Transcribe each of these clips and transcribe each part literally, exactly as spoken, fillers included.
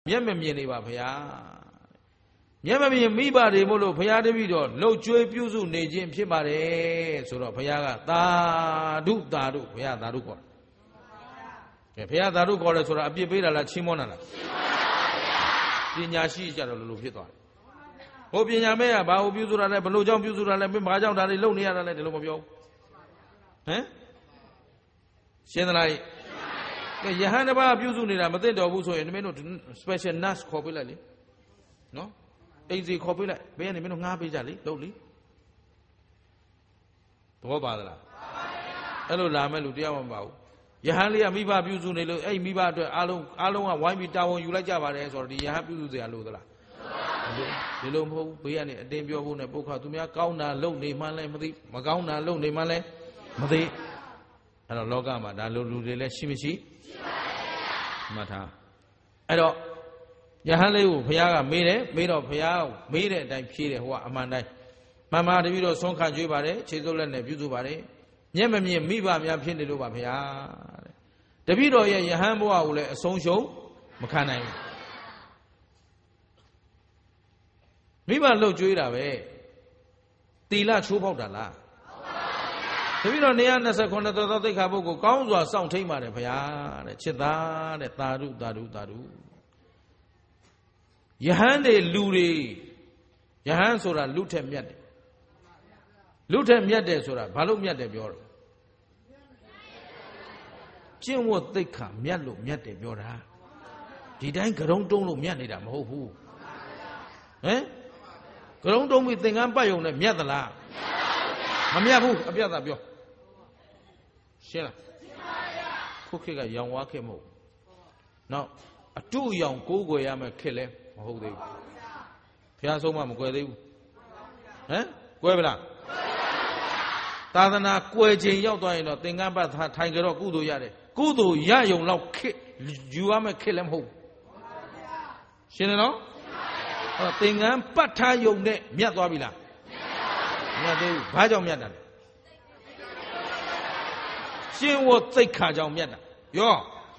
မျက်မမြင်နေပါဗျာမျက်မမြင်မိပါတယ်မို့လို့ဘုရားတပည့်တော်လှုပ်ကြွေးပြုစုနေခြင်းဖြစ်ပါတယ်ဆိုတော့ဘုရားကသာဓုသာဓုဘုရားသာဓုခေါ်တယ်ကဲဘုရားသာဓုခေါ်တယ်ဆိုတာအပြစ်ပေးတာလားချီးမွမ်းတာလားပညာရှိကြတော့လို့ဖြစ်သွားတယ်ဟိုပညာမဲ့ကဘာကိုပြုစုတာလဲဘလို့ကြောင့်ပြုစုတာလဲဘာကြောင့်ဒါတွေလုပ်နေရတာလဲဒီလိုမပြောဘူးဟမ်ရှင်းသလားကဲယဟန်တစ်ပါးပြုစုနေတာမသိတော်ဘူးဆိုရင်ဒီမင်းတို့ special nurse ခေါ်ပေးလိုက်လေနော်အိမ်စီခေါ်ပေးလိုက်ဘယ်ကနေမင်းတို့ငှားပေးကြလေလုပ်လေသဘောပါသလားအဲ့လိုလာမဲ့လူတရားမပါဘူးယဟန်လေးကမိဘပြုစုနေလို့အဲ့မိဘအတွက်အားလုံးအားလုံးကဝိုင်းပြီးတာဝန်ယူလိုက်ကြပါတယ်ဆိုတော့ဒီယဟန်ပြုစုစရာလို့သလားဒီလိုမဟုတ်ဘူးဘေးကနေအတင်းပြောဖို့နဲ့ပုတ်ခါသူများကောင်းတာလုပ်နေမှလည်းမသိမကောင်းတာလုပ်နေမှလည်းမသိအဲ့တော့လောကမှာဒါလိုလူတွေလည်းရှိမရှိရှိပါရဲ့မှတ်ထားအဲ့တော့ယဟန်လေးကိုဘုရားကမေးတယ်မေးတော့ဘုရားမေးတဲ့အတိုင်းဖြေတယ်ဟိုကအမှန်တိုင်းမှန်ပါတပည့်တော်ဆုံးခံကြွေးပါတယ်ခြေစုပ်လက်နဲ့ပြုစုပါတယ်မျက်မမြင်မိဘများဖြစ်နေလို့ပါဘုရားတဲ့တပည့်တော်ရဲ့ယဟန်ဘဝကိုလည်းအဆုံးရှုံးမခံနိုင်ဘူးမိဘလှုပ်ကြွေးတာပဲတီလချိုးပေါက်တာလားတပည့်တော်နေရာ၂၉သောသောသိက္ခာပုဂ္ဂိုလ်ကောင်းစွာစောင့်ထိန်ပါတယ်ဘုရားတဲ့ချစ်သားတဲ့သာဓုသာဓုသာဓုယဟန်တွေလူတွေယဟန်ဆိုတာလူထက်မြတ်တယ်လူထက်မြတ်တယ်ဆိုတာဘာလို့မြတ်တယ်ပြောတော့ကျင့်ဝတ်သိက္ခာမြတ်လို့မြတ်တယ်ပြောတာဒီတိုင်းကရုံတုံးလို့မြတ်နေတာမဟုတ်ဘူးဟမ်ကရုံတုံးပြီးသင်္ကန်းပတ်ယုံနဲ့မြတ်သလားမမြတ်ဘူးအပြတ်သာပြောရှင်းလားခုခေတ်ကရောင်ဝါခေတ်မဟုတ်နောက်အတုရောင်ကိုးကွယ်ရမယ်ခေတ်လဲမဟုတ်သေးဘူးဘုရားဆုံးမမကွယ်သေးဘူးဟမ်ကွယ်ဗလားသာသနာကွယ်ချိန်ရောက်သွားရင်တော့သင်္ကန်းပတ်ထိုင်ကြတော့ကုသိုလ်ရတယ်ကုသိုလ်ရယုံလောက်ခေတ်ယူရမယ်ခေတ်လည်းမဟုတ်ရှင်းတယ်နော်အဲ့တော့သင်္ကန်းပတ်ထားယုံနဲ့မြတ်သွားပြီလားမြတ်သေးဘူးဘာကြောင့်မြတ်တာလဲရှင်းဝတ်သိက္ခာကြောင့်မြတ်တာရော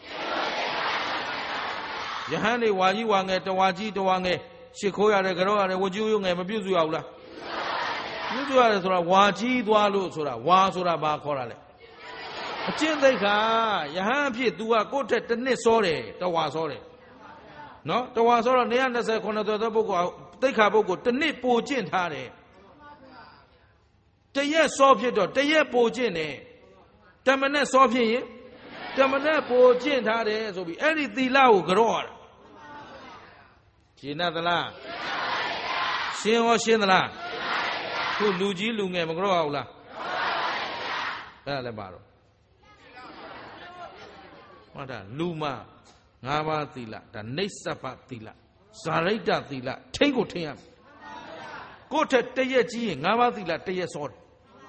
ယဟန်တွေဝါကြီးဝါငယ်တဝါကြီးတဝါငယ်ရှ िख ိုးရတယ်ကြောရတယ်ဝကြူးရုံငယ်မပြုစုရဘူးလားပြုစုရတယ်ဆိုတာဝါကြီးသွားလို့ဆိုတာဝါဆိုတာဘာခေါ်တာလဲအကျင့်သိက္ခာယဟန်အဖြစ် तू ကကိုယ့်ထက်တစ်နှစ်စောတယ်တဝါစောတယ်နော်တဝါစောတော့၂၂၉သောသောပုဂ္ဂိုလ်သိက္ခာပုဂ္ဂိုလ်တစ်နှစ်ပိုကျင့်ထားတယ်တရက်စောဖြစ်တော့တရက်ပိုကျင့်တယ်တမနဲ့စောဖြစ်ရင်တမနဲ့ပိုကျင့်ထားတယ်ဆိုပြီးအဲ့ဒီသီလကိုကြော့ရတာရှင်းသလားရှင်းရောရှင်းသလားခုလူကြီးလူငယ်မကြော့အောင်လားအဲ့ဒါလည်းပါတော့ဟုတ်တာလူမငါးပါးသီလဒါနိစ္စပသီလဇာရိတ္တသီလထိန်းကိုထိန်းရမယ်ကိုယ့်ထက်တရက်ကြီးရင်ငါးပါးသီလတရက်စောတယ်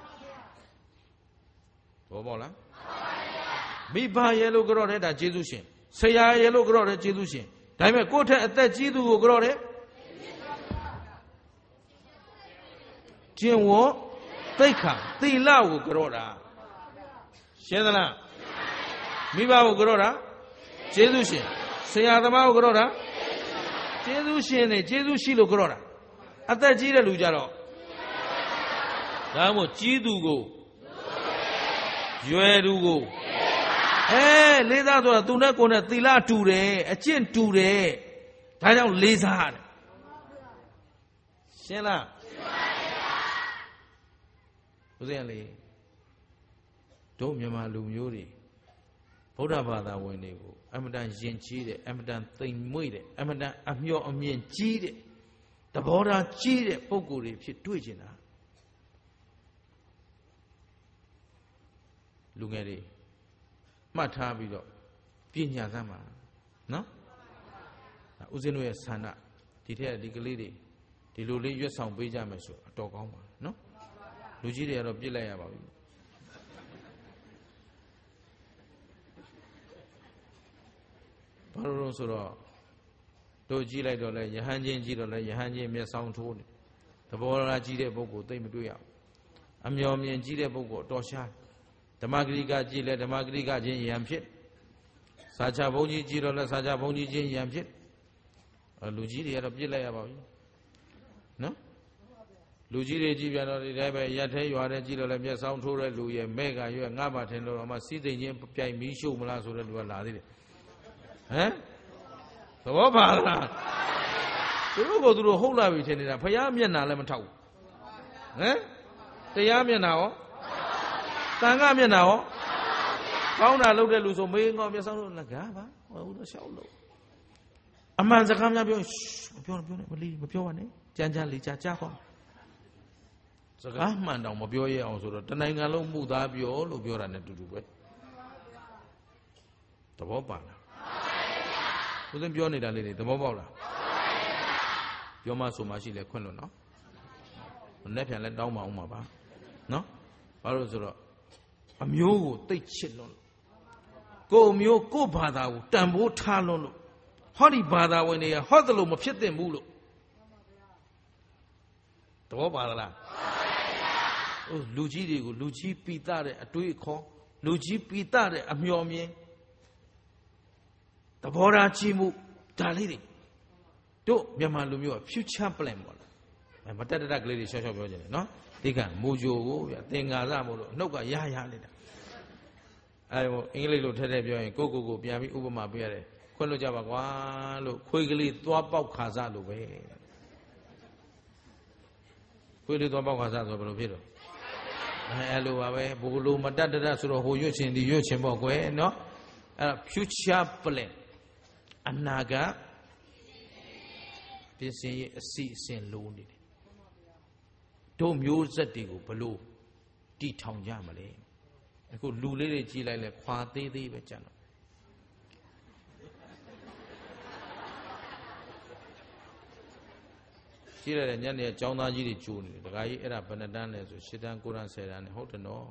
ဘောပေါ့လားမိဘရဲ့လို့ကြော့တယ်ဒါကျေးဇူးရှင်ဆရာရဲ့လို့ကြော့တယ်ကျေးဇူးရှင်ဒါပေမဲ့ကိုယ့်ထက်အသက်ကြီးသူကိုကြော့တယ်ကျင့်ဝတ်သိက္ခာသီလကိုကြော့တာရှင်းသလားမိဘကိုကြော့တာကျေးဇူးရှင်ဆရာသမားကိုကြော့တာကျေးဇူးရှင်နဲ့ကျေးဇူးရှိလို့ကြော့တာအသက်ကြီးတဲ့လူကြတော့ဒါမှမဟုတ်ကြီးသူကိုရွယ်သူကိုအဲလေးစားဆိုတာသူနဲ့ကိုယ်နဲ့သီလတူတယ်အကျင့်တူတယ်ဒါကြောင့်လေးစားရတယ်ရှင်းလားဦးဇင်းလေးတို့မြန်မာလူမျိုးတွေဗုဒ္ဓဘာသာဝင်တွေကိုအမတန်ယဉ်ကျေးတယ်အမတန်သိမ်မွေ့တယ်အမတန်အမျှော်အမြင်ကြီးတယ်သဘောထားကြီးတဲ့ပုံကိုယ်တွေဖြစ်တွေ့ကျင်တာလူငယ်တွေမှတ်ထားပြီးတော့ပညာသမ်းပါနော်ဦးဇင်းတို့ရဲ့ဆန္ဒဒီထက်ဒီကလေးတွေဒီလိုလေးရွတ်ဆောင်ပေးကြမယ်ဆိုအတော်ကောင်းပါနော်လူကြီးတွေကတော့ပြစ်လိုက်ရပါပြီဘာလို့လဲဆိုတော့တို့ကြည့်လိုက်တော့လဲယဟန်ချင်းကြည့်တော့လဲယဟန်ချင်းမျက်စောင်းထိုးနေသဘောထားကြီးတဲ့ပုဂ္ဂိုလ်သိမတွေ့ရဘူးအမျော်မြင်ကြီးတဲ့ပုဂ္ဂိုလ်တော်ရှားဓမ္မဂရိကကြည့်လဲဓမ္မဂရိကချင်းယံဖြစ်စာချဘုန်းကြီးကြည့်တော့လဲစာချဘုန်းကြီးချင်းယံဖြစ်လူကြီးတွေကတော့ပြစ်လိုက်ရပါဘူးနော်လူကြီးတွေကြည့်ပြန်တော့ဒီတိုင်းပဲရက်သေးရွာတဲ့ကြည့်လို့လည်းမျက်စောင်းထိုးတဲ့လူရဲ့မဲ့ကရွက်ငါ့ဘာထင်လို့တော့မှစီးသိမ့်ချင်းပြိုင်မီးရှို့မလားဆိုတဲ့လူကလာသေးတယ်ဟမ်သဘောပါလားသူတို့ကသူတို့ဟုတ်လာပြီထင်နေတာဖယားမျက်နှာလည်းမထောက်ဘူးဟမ်တရားမျက်နှာရောတန်ခါမျက်နှာရောကောင်းတာလုပ်တဲ့လူဆိုမေးငေါမျက်စောင်းလို့ငါကပါဟိုတော့ရှောက်လို့အမှန်စကားများပြောမပြောနဲ့ပြောနဲ့မလီမပြောပါနဲ့ကြမ်းကြမ်းလေးကြားကြားပါစကားမှန်တော့မပြောရအောင်ဆိုတော့တနိုင်ငံလုံးမှုသားပြောလို့ပြောတာ ਨੇ တူတူပဲသဘောပါလားဦးသိန်းပြောနေတာလေးတွေသဘောပေါက်လားပြောမှဆိုမှရှိလဲခွင့်လို့နော်မနေ့ပြန်လဲတောင်းပါအောင်ပါပါနော်ဘာလို့ဆိုတော့အမျိုးကိုတိတ်ချစ်လွန်းလို့ကိုအမျိုးကိုဘာသာကိုတန်ဖိုးထားလွန်းလို့ဟောဒီဘာသာဝင်တွေကဟောတယ်လို့မဖြစ်သင့်ဘူးလို့သဘောပါလားလူကြီးတွေကိုလူကြီးပိတတဲ့အတွေးအခေါ်လူကြီးပိတတဲ့အမျှော်မြင်သဘောထားကြီးမှုဒါလေးတွေတို့မြန်မာလူမျိုးက future plan ပေါ့လားမတက်တက်ကလေးတွေရှော့ရှော့ပြောကြတယ်နော်ဒီကမူဂျိုကိုဗျသင်္ဃာစမို့လို့နှုတ်ကရရနေတာအဲဟိုအင်္ဂလိပ်လိုထက်ထက်ပြောရင်ကိုကိုကိုပြန်ပြီးဥပမာပေးရတယ်ခွင့်လို့ကြပါကွာလို့ခွေးကလေးသွားပေါက်ခါစလို့ပဲခွေးလေးသွားပေါက်ခါစဆိုဘယ်လိုဖြစ်တော့အဲလိုပါပဲဘိုးလိုမတတ်တတ်ဆိုတော့ဟိုရွတ်ချင်ဒီရွတ်ချင်ပေါ့ကွယ်နော်အဲ future plan အနာဂတ်ပြင်ဆင်ရေးအစီအစဉ်လိုနေတယ်တို့မျိုးဆက်တွေကိုဘလို့တီထောင်ကြမလဲအခုလူလေးတွေကြည်လိုက်လဲခွာသေးသေးပဲကြံတော့ကြည့်ရတဲ့ညနေကျောင်းသားကြီးတွေကြိုးနေတယ်ဒကာကြီးအဲ့ဒါဘယ်နှတန်းလဲဆိုရှစ်တန်းကိုးတန်းဆယ်တန်းနဲ့ဟုတ်တယ်နော်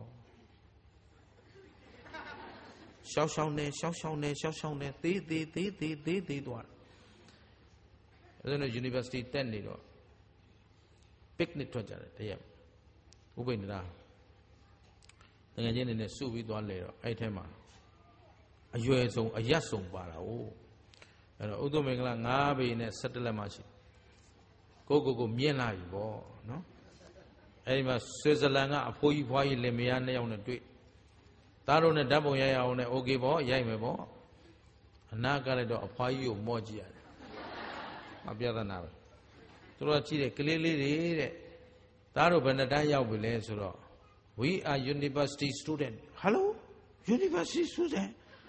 ရှောက်ရှောက်နေရှောက်ရှောက်နေရှောက်ရှောက်နေသေးသေးသေးသေးသေးသေးသွားတယ်အဲ့ဒါနဲ့ university တက်နေတော့ picnic ထွက်ကြတယ်တရက်ဥပိ္ပန္နတငယ်ချင်းတွေနဲ့စုပြီးသွားလဲတော့အဲ့ထဲမှာအရွယ်ဆုံးအရက်ဆုံးပါတာ哦အဲ့တော့ဥဒ္ဓမင်္ဂလာ၅ပေနဲ့၁၁လက်မှရှိကိုကိုကိုမြင်လာပြီပေါ့နော်အဲ့ဒီမှာဆွစ်ဇာလန်ကအဖိုးကြီးဖွားကြီးလင်မယားနှစ်ယောက်နဲ့တွေ့သားတို့နဲ့ဓာတ်ပုံရိုက်အောင်နဲ့โอเคပေါ့ရိုက်မယ်ပေါ့အနာကလည်းတော့အဖွားကြီးကိုမော့ကြည့်ရတယ်အပြဿနာပဲသူတို့ကကြည့်တယ်ကလေးလေးတွေတဲ့သားတို့ဘယ်နှတန်းရောက်ပြီလဲဆိုတော့ we are university student hello university student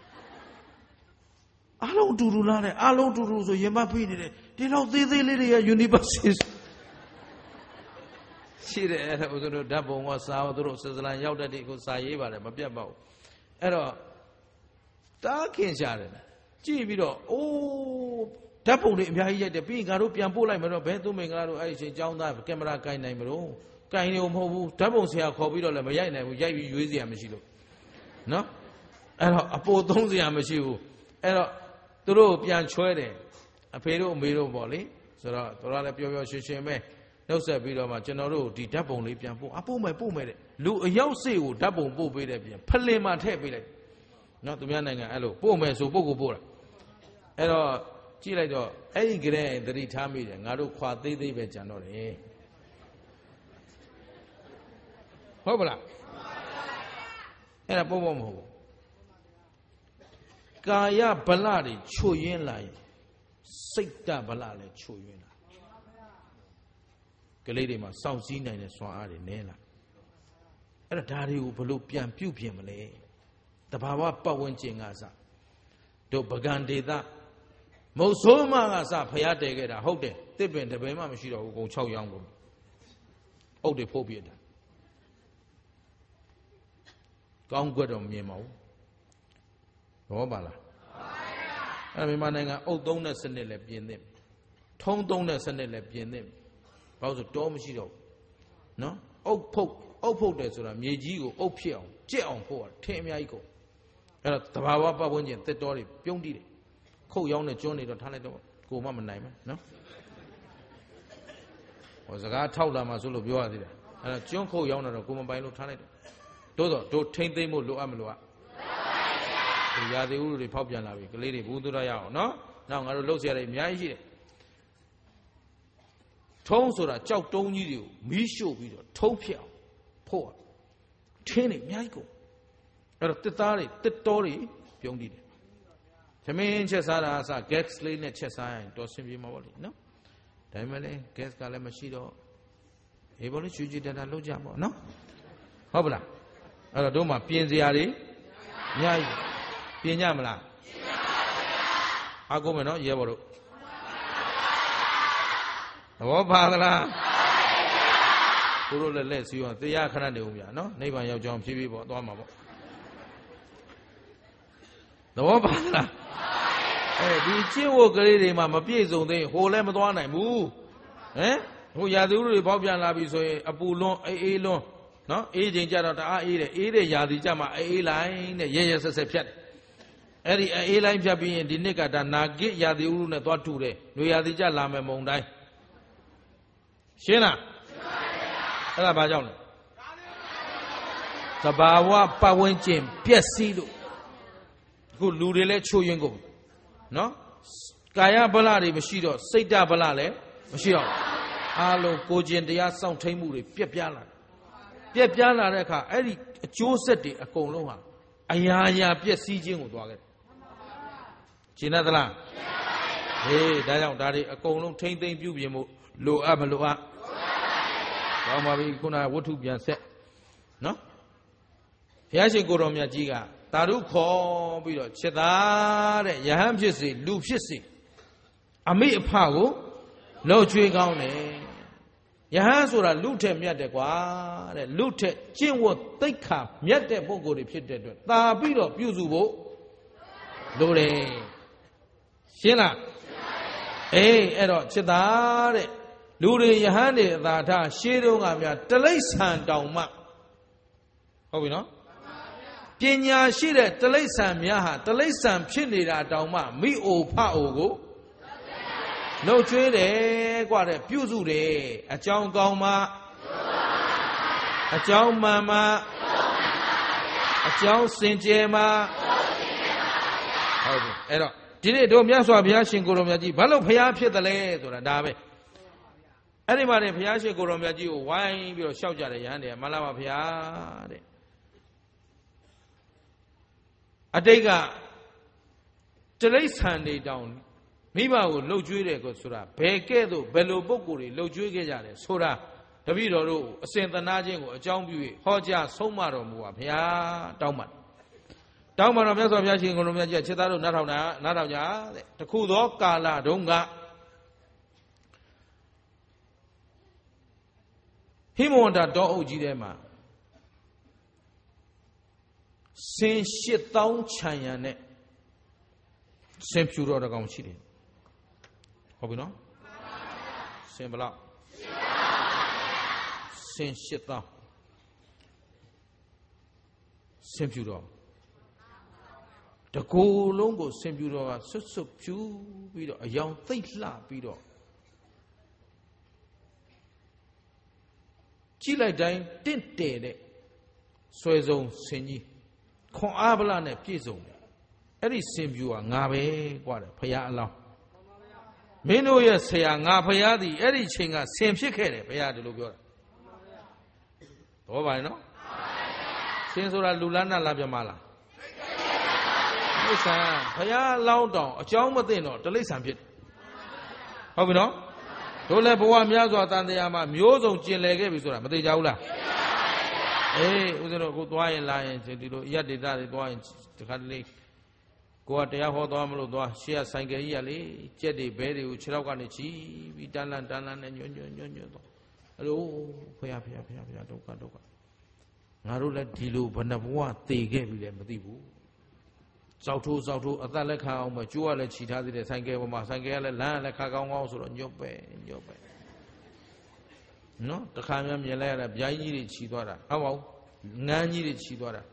အားလုံးတူတူလားတဲ့အားလုံးတူတူဆိုရင်မဖိနေတယ်ဒီတော့သေးသေးလေးတွေက university ရှိတယ်အဲ့ဒါဦးဇင်းတို့ဓာတ်ပုံကစာသူတို့ဆွစ်ဇာလန်ရောက်တဲ့ဒီကိုစာရေးပါတယ်မပြတ်ပါဘူးအဲ့တော့တားခင်ရှာတယ်ကြည့်ပြီးတော့အိုးဓာတ်ပုံတွေအများကြီးရိုက်တယ်ပြီးရင်ငါတို့ပြန်ပို့လိုက်မလို့ဘဲသူမင်္ဂလာတို့အဲ့ဒီချိန်ចောင်းသားကင်မရာကင်နိုင်မလို့ကင်နေမဟုတ်ဘူးဓာတ်ပုံဆရာခေါ်ပြီးတော့လည်းမရိုက်နိုင်ဘူးရိုက်ပြီးရွေးစရာမရှိလို့နော်အဲ့တော့အပိုသုံးစရာမရှိဘူးအဲ့တော့သူတို့ပြန်ချွဲတယ်အဖေတို့အမေတို့ပေါ့လေဆိုတော့တို့ကလည်းပျော်ပျော်ရွှင်ရွှင်ပဲနှုတ်ဆက်ပြီးတော့မှကျွန်တော်တို့ဒီဓာတ်ပုံလေးပြန်ပို့အပို့မယ်ပို့မယ်တဲ့လူအယောက်စေ့ကိုဓာတ်ပုံပို့ပေးတယ်ပြန်ဖလင်မှာထည့်ပေးလိုက်နော်သူများနိုင်ငံအဲ့လိုပို့မယ်ဆိုပို့ကိုပို့တာအဲ့တော့ကြည့်လိုက်တော့အဲ့ဒီကလေးသတိထားမိတယ်ငါတို့ခွာသေးသေးပဲကြံတော့တယ်ဟုတ်ပါလားအဲ့ဒါပို့ဖို့မဟုတ်ဘူးကာယဗလတွေချွတ်ယွင်းလာရင်စိတ်တဗလလည်းချွတ်ယွင်းလာကလေးတွေမှာစောင့်စည်းနိုင်တဲ့စွမ်းအားတွေနည်းလာအဲ့ဒါဒါတွေကိုဘလို့ပြန်ပြုတ်ပြင်မလဲတဘာဝပတ်ဝန်းကျင်ကစတို့ပကံဒေသမုတ်ဆိုးမကစဖျားတည်ခဲ့တာဟုတ်တယ်တစ်ပင်တပင်မှမရှိတော့ဘူးအကုန်၆ရောင်းကုန်အုတ်တွေဖုတ်ပြတာကောင်းကွက်တော့မြင်မအောင်ဘောပါလားအဲ့မြန်မာနိုင်ငံအုတ်သုံးတဲ့စနစ်လည်းပြင်သင့်ထုံးသုံးတဲ့စနစ်လည်းပြင်သင့်ဘာလို့ဆိုတောမရှိတော့နော်အုတ်ဖုတ်အုတ်ဖုတ်တယ်ဆိုတာမြေကြီးကိုအုတ်ဖြစ်အောင်ကြက်အောင်ဖို့ထင်းအများကြီးကုန်အဲ့တော့တဘာဝပတ်ဝန်းကျင်တစ်တော်တွေပြုံးတိတယ်ခုတ်ရောင်းနဲ့ကျွန်းနေတော့ထားလိုက်တော့ကိုမှမနိုင်ဘူးနော်ဟောစကားထောက်လာမှဆိုလို့ပြောရသေးတယ်အဲ့တော့ကျွန်းခုတ်ရောင်းတော့ကိုမပိုင်လို့ထားလိုက်တော့တိုးတော့တို့ထိမ့်သိမ့်ဖို့လိုအပ်မလို့อ่ะဒီရာသီဥတုတွေဖောက်ပြန်လာပြီကလေးတွေဘူးသူရရအောင်နော်နောက်ငါတို့လှုပ်ရှားရည်အများကြီးရှိတယ်ထုံးဆိုတာကြောက်တုံးကြီးတွေကိုမီးရှို့ပြီးတော့ထုံးဖြက်အောင်ဖို့ထင်းနေအများကြီးကုန်အဲ့တော့တစ်သားတွေတစ်တော်တွေပြုံးတည်တယ်သမင်းချက်စားတာအစ gas လေးနဲ့ချက်စားရင်တော်ဆင်ပြေမှာပေါ့လေနော်ဒါပေမဲ့လည်း gas ကလည်းမရှိတော့အေးဘောလေးချူချူတတာလောက်ကြပေါ့နော်ဟုတ်ပလားအဲ့တော့တို့မှပြင်စရာတွေအများကြီးပြင်ကြမလားအားကိုမယ်နော်ရဲဘော်တို့သဘောပါသလားသူတို့လည်းလက်စီရောတရားခဏနေဦးဗျာနော်နိဗ္ဗာန်ရောက်ကြောင်းဖြည်းဖြည်းပေါ့သွားမှာပေါ့သဘောပါသလားအဲဒီကျင့်ဝတ်ကလေးတွေမှာမပြည့်စုံသေးဟိုလည်းမသွားနိုင်ဘူးဟမ်ဟိုရာသီဥတုတွေပေါက်ပြန်လာပြီဆိုရင်အပူလွန်းအေးအေးလွန်းနော်အေးချိန်ကြတော့တအားအေးတယ်အေးတဲ့ရာသီကြမှာအေးအေးလိုက်နဲ့ရဲရဲဆက်ဆက်ဖြတ်တယ်အဲ့ဒီအေးလိုက်ဖြတ်ပြီးရင်ဒီနှစ်ကဒါနာဂစ်ရာသီဥတုနဲ့သွားထူတယ်လူရာသီကြလာမယ်မုံတိုင်းရှင်းလားအဲ့ဒါဘာကြောင့်လဲသဘာဝပတ်ဝန်းကျင်ပျက်စီးလို့အခုလူတွေလည်းချိုးယွင်းကုန်နော်ကာယဗလတွေမရှိတော့စိတ်ဓာတ်ဗလလည်းမရှိတော့အားလုံးကိုကျင်တရားစောင့်ထိန်မှုတွေပြက်ပြားလာပြက်ပြားလာတဲ့အခါအဲ့ဒီအကျိုးဆက်တွေအကုန်လုံးဟာအရာရာပျက်စီးခြင်းကိုသွားခဲ့တယ်ရှင်းသလားဟေးဒါကြောင့်ဒါတွေအကုန်လုံးထိမ့်သိမ့်ပြုပြင်မှုလိုအပ်မလိုအပ်ကောင်းပါပြီခုနကဝတ္ထုပြန်ဆက်နော်ဘုရားရှင်ကိုတော်မြတ်ကြီးကတာရုခေါ်ပြီးတော့ချက်သားတဲ့ယဟန်ဖြစ်စေလူဖြစ်စေအမိအဖကိုလှုပ်ချွေးကောင်းတယ်ယဟန်ဆိုတာလူထက်မြတ်တယ်ကွာတဲ့လူထက်ကျင့်ဝတ်သိက္ခာမြတ်တဲ့ပုဂ္ဂိုလ်တွေဖြစ်တဲ့အတွက်တာပြီးတော့ပြုစုဖို့လိုတယ်ရှင်းလားအေးအဲ့တော့ချက်သားတဲ့လူတွေယဟန်တွေအသာထားရှေးတုန်းကများတလိษံတောင်မှဟုတ်ပြီနော်ပညာရှိတဲ့တလိษံများဟာတလိษံဖြစ်နေတာတောင်မှမိအိုဖအိုကိုလှုပ်ချွေးတယ်กว่าတဲ့ပြုစုတယ်အကြောင်းကောင်းမှအကြောင်းမှန်မှအကြောင်းစင်ကြယ်မှဟုတ်ပြီအဲ့တော့ဒီနေ့တို့မြတ်စွာဘုရားရှင်ကိုယ်တော်မြတ်ကြီးဘာလို့ဘုရားဖြစ်တယ်လဲဆိုတာဒါပဲအဲ့ဒီမှာနေဘုရားရှင်ကိုယ်တော်မြတ်ကြီးကိုဝိုင်းပြီးတော့ရှောက်ကြတယ်ယဟန်တွေကမလာပါဘုရားတဲ့အတိတ်ကတိရစ္ဆာန်တွေတောင်မိဘကိုလှုပ်ကြွေးတယ်ကိုဆိုတာဘယ်ကဲ့သို့ဘယ်လိုပုံကိုယ်တွေလှုပ်ကြွေးခဲ့ကြတယ်ဆိုတာတပည့်တော်တို့အစဉ်သနာခြင်းကိုအကြောင်းပြု၍ဟောကြားဆုံးမတော်မူပါဘုရားတောင်းပါတောင်းပါတော်မြတ်စွာဘုရားရှင်ကိုယ်တော်မြတ်ကြီးချက်သားတို့နားထောင်တာနားထောင်ကြတဲ့တခုသောကာလတုန်းကဟိမဝန္တာတောအုပ်ကြီးထဲမှာဆင်ရှစ်သောင်းခြံရံနဲ့ဆင်ဖြူတော်တကောင်ရှိတယ်ဟုတ်ပြီနော်ဆင်ဘလောက်ဆင်ရှစ်သောင်းဆင်ဖြူတော်တကူလုံးကိုဆင်ဖြူတော်ကဆွတ်ဆွတ်ဖြူပြီးတော့အယောင်သိမ့်လှပြီးတော့ကြည့်လိုက်တိုင်းတင့်တယ်တဲ့ဆွဲဆုံးဆင်ကြီးခွန်အားဗလာနဲ့ပြည့်စုံတယ်အဲ့ဒီဆင်ဖြူကငါပဲกว่าတယ်ဖရာအလောင်းမင်းတို့ရဲ့ဆရာငါဖရာသည်အဲ့ဒီချိန်ကဆင်ဖြစ်ခဲ့တယ်ဖရာဒီလိုပြောတာတော့ပါရဲ့နော်ဆင်ဆိုတာလူလားနတ်လားပြမလားတိရစ္ဆာန်ဖရာအလောင်းတောင်အကြောင်းမသိတော့တိရစ္ဆာန်ဖြစ်တယ်ဟုတ်ပြီနော်တို့လည်းဘဝများစွာတန်တရားမှာမျိုးစုံကျင်လည်ခဲ့ပြီဆိုတာမသိကြဘူးလားအေးဦးဇင်းတို့ကိုသွားရင်လာရင်ဒီလိုရက်ဒေတာတွေသွားရင်ဒီခါတလေကိုကတရားဟောသွားမလို့သွားရှေ့ကဆိုင်ကယ်ကြီးကလေကြက်တွေဘဲတွေကိုခြေထောက်ကနေချီပြီးတန်းလန်းတန်းလန်းနဲ့ညွညွညွညွသွားအဲ့လိုဖယားဖယားဖယားဖယားဒုက္ခဒုက္ခငါတို့လည်းဒီလိုဘဏ္ဍဘဝသေခဲ့ပြီလည်းမသိဘူးစောက်ထိုးစောက်ထိုးအသက်လက်ခံအောင်မကျိုးကလည်းခြိထားသေးတယ်ဆိုင်ကယ်ပေါ်မှာဆိုင်ကယ်ကလည်းလမ်းကလည်းခါကောင်းကောင်းဆိုတော့ညွတ်ပဲညွတ်ပဲနော်တခါမှမြင်လိုက်ရတာဗျာကြီးတွေခြိသွားတာဟုတ်ပါဘူးငန်းကြီးတွေခြိသွားတာ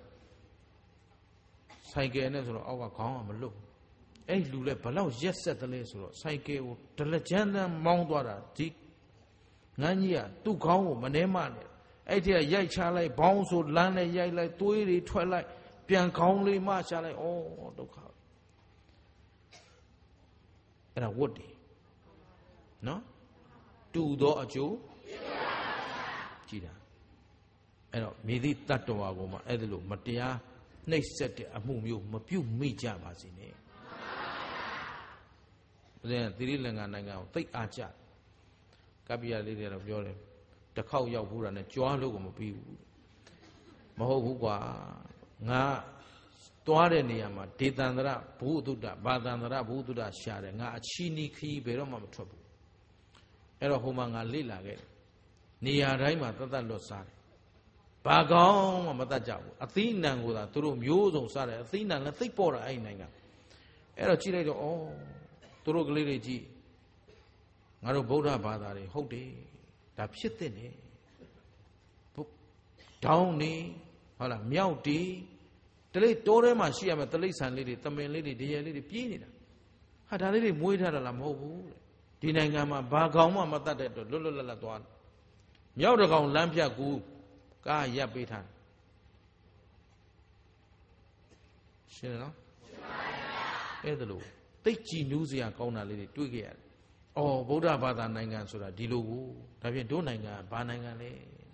ဆိုင်ကယ်နဲ့ဆိုတော့အောက်ကခေါင်းကမလွတ်အဲ့လူလည်းဘလောက်ရက်ဆက်တယ်လဲဆိုတော့ဆိုင်ကယ်ကိုဒလက်ချမ်းတန်းမောင်းသွားတာဒီငန်းကြီးကသူ့ခေါင်းကိုမနှဲမနဲ့အဲ့ဒီကရိုက်ချလိုက်ဘောင်းဆိုလမ်းနဲ့ရိုက်လိုက်သွေးတွေထွက်လိုက်ပြန်ခေါင်းလေးမှချလိုက်ဩဒုက္ခအဲ့ဒါဝတ်တယ်နော်တူသောအကျိုးကြည်တာအဲ့တော့မြေသည့်တတ္တဝါကိုမှအဲ့ဒါလို့မတရားနှိပ်စက်တဲ့အမှုမျိုးမပြုတ်မိကြပါစေနဲ့ဘုရားသီရိလင်္ကာနိုင်ငံကိုသိအားကြကပ္ပိယလေးတွေတော့ပြောတယ်တစ်ခေါက်ရောက်ဘူးတာနဲ့ကြွားလို့ကိုမပြီးဘူးမဟုတ်ဘူးကွာငါသွားတဲ့နေရာမှာဒေသန္တရဘုဒ္ဓဘာသန္တရဘုဒ္ဓရှာတယ်ငါအချီနီခီးဘယ်တော့မှမထွက်ဘူးအဲ့တော့ဟိုမှာငါလေ့လာခဲ့တယ်နေရာတိုင်းမှာတတ်တတ်လွတ်စားတယ်ဘာကောင်းမှမတတ်ကြဘူးအသီးနှံကိုသာသူတို့မျိုးစုံစားတယ်အသီးနှံလည်းသိပ်ပေါ်တာအဲ့နိုင်ငံအဲ့တော့ကြည့်လိုက်တော့ဩသူတို့ကလေးတွေကြည့်ငါတို့ဗုဒ္ဓဘာသာတွေဟုတ်တယ်ဒါဖြစ်တဲ့နေတောင်းနေဟုတ်လားမြောက်တီတလိတိုးထဲမှာရှိရမယ်တလိဆန်လေးတွေတမင်လေးတွေဒရယ်လေးတွေပြေးနေတာဟာဒါလေးတွေမွေးထားတာလားမဟုတ်ဘူးဒီနိုင်ငံမှာဘာကောင်မှမတတ်တဲ့အတွက်လွတ်လွတ်လပ်လပ်သွားမြောက်တကောင်လမ်းဖြတ်ကူကားရပ်ပေးထားရှင်းနော်အဲ့ဒါလို့သိကြည်နူးစရာကောင်းတာလေးတွေတွေ့ခဲ့ရတယ်။အော်ဗုဒ္ဓဘာသာနိုင်ငံဆိုတာဒီလိုကိုဒါဖြင့်တို့နိုင်ငံဘာနိုင်ငံလဲ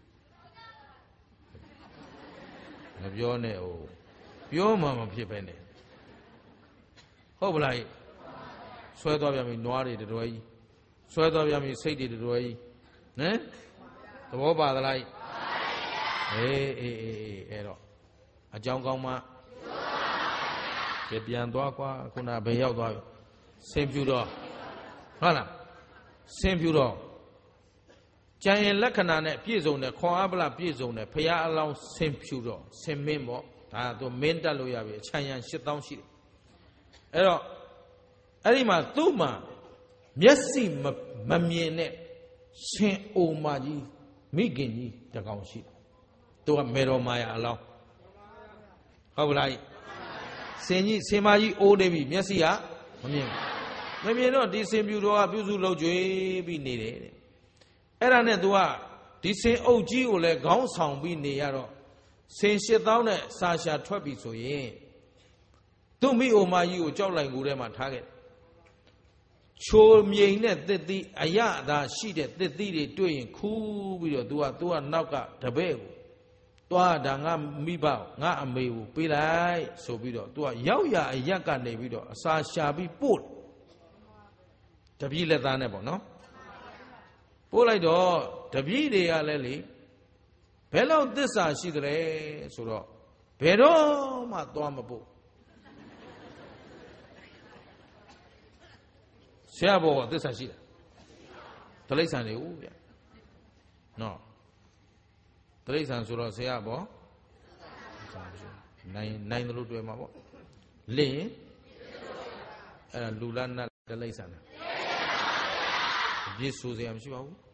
မပြောနဲ့ဟိုပြောမှမဖြစ်ပဲနဲ့ဟုတ်ပလားဆွဲသွားပြန်ပြီနွားတွေတတော်ကြီးဆွဲသွားပြန်ပြီစိတ်တွေတတော်ကြီးနမ်သဘောပါသလားအေးအေးအေးအေးအဲ့တော့အကြောင်းကောင်းမှကြပြန်သွားကွာခုနဘယ်ရောက်သွားပြီဆင်ပြူတော့ဟုတ်လားဆင်ပြူတော့ကြံရင်လက္ခဏာနဲ့ပြည့်စုံတယ်ခွန်အားပလပြည့်စုံတယ်ဖရာအလောင်းဆင်ပြူတော့ဆင်မင်းပေါ့ဒါသူမင်းတက်လို့ရပြီအချမ်းရန်ရှစ်သောင်းရှိတယ်အဲ့တော့အဲ့ဒီမှာသူ့မှာမျက်စိမမြင်တဲ့ရှင်အိုမာကြီးမိခင်ကြီးတကောင်ရှိတယ်သူကမေတော်မာယာအလောင်းဟုတ်ပလားစင်ကြီးစင်မကြီးအိုးနေပြီမျက်စိကမမြင်မမြင်တော့ဒီစင်ပြူတော်ကပြုစုလုပ်ကြွေးပြီးနေတယ်တဲ့အဲ့ဒါနဲ့ तू ကဒီစင်အုပ်ကြီးကိုလည်းခေါင်းဆောင်ပြီးနေရတော့စင်ရှစ်သောင်းနဲ့စာရှာထွက်ပြီဆိုရင်သူ့မိအိုမကြီးကိုကြောက်လိုက်ကူထဲမှာထားခဲ့ချိုမြိန်နဲ့တစ်သီးအရသာရှိတဲ့တစ်သီးတွေတွေ့ရင်ခူးပြီးတော့ तू က तू ကနောက်ကတပည့်ကိုသွားဒါငါမိဘငါအမေကိုပေးလိုက်ဆိုပြီးတော့ तू ကရောက်ရအရက်ကနေပြီးတော့အစာရှာပြီးပို့တပည့်လက်သားနဲ့ပေါ့နော်ပို့လိုက်တော့တပည့်တွေကလည်းလေဘယ်လောက်သစ္စာရှိသလဲဆိုတော့ဘယ်တော့မှသွားမပို့ဆရာဘောကသစ္စာရှိတာတလိษံတွေဦးဗျနော်တလိษံဆိုတော့ဆရာဘောနိုင်နိုင်တယ်လို့တွေ့မှာပေါ့လင်းအဲ့ဒါလူလားနတ်တလိษံလားအပြစ်ဆိုစရာမရှိပါဘူး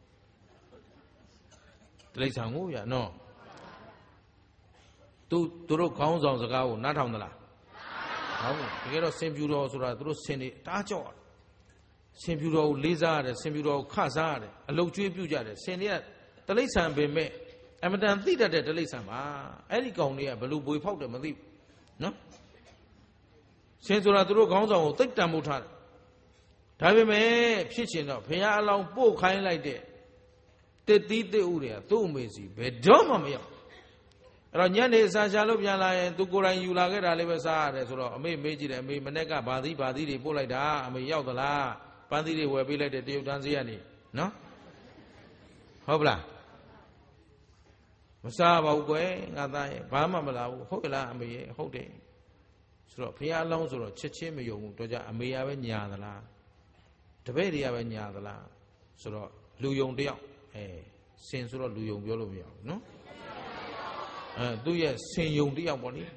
တလိษံကိုဗျနော်သူသူတို့ခေါင်းဆောင်စကားကိုနားထောင်သလားဟုတ်ဘူးတကယ်တော့စင်ပြူတော်ဆိုတာသူတို့စင်တွေတားကြော့စင်ပြူတော်ကိုလေးစားရတယ်စင်ပြူတော်ကိုခစားရတယ်အလုတ်ကျွေးပြုကြတယ်စင်တွေကတလိษံပင်မဲ့အမတန်သိတတ်တဲ့တလိษံပါအဲ့ဒီကောင်တွေကဘလို့ဘွေဖောက်တယ်မသိဘူးနော်စင်ဆိုတာသူတို့ခေါင်းဆောင်ကိုသိတ္တံမှုထားတယ်ဒါပေမဲ့ဖြစ်ချင်တော့ဘုရားအလောင်းပို့ခိုင်းလိုက်တဲ့တစ်သီးတစ်ဥတွေကသူ့အမေစီဘယ်တော့မှမရောက်အဲ့တော့ညနေစာရှာလို့ပြန်လာရင်သူကိုယ်တိုင်ယူလာခဲ့တာလေးပဲစားရတယ်ဆိုတော့အမေမေးကြည့်တယ်အမေမနေ့ကဘာသီးဘာသီးတွေပို့လိုက်တာအမေရောက်သလားပန်းသီးတွေဝယ်ပေးလိုက်တဲ့တရုတ်တန်းစီကနေနော်ဟုတ်ပလားမစားပါဘူးကွယ်ငါသားရဲ့ဘာမှမလာဘူးဟုတ်ကလားအမေရဲ့ဟုတ်တယ်ဆိုတော့ဘုရားအလောင်းဆိုတော့ချက်ချင်းမယုံဘူးတော့ကြအမေရပဲညာသလားတပည့်တွေကပဲညာသလားဆိုတော့လူယုံတယောက်အဲစင်ဆိုတော့လူယုံပြောလို့မရဘူးနော်အဲသူ့ရဲ့စင်ယုံတယောက်ပေါ့နိ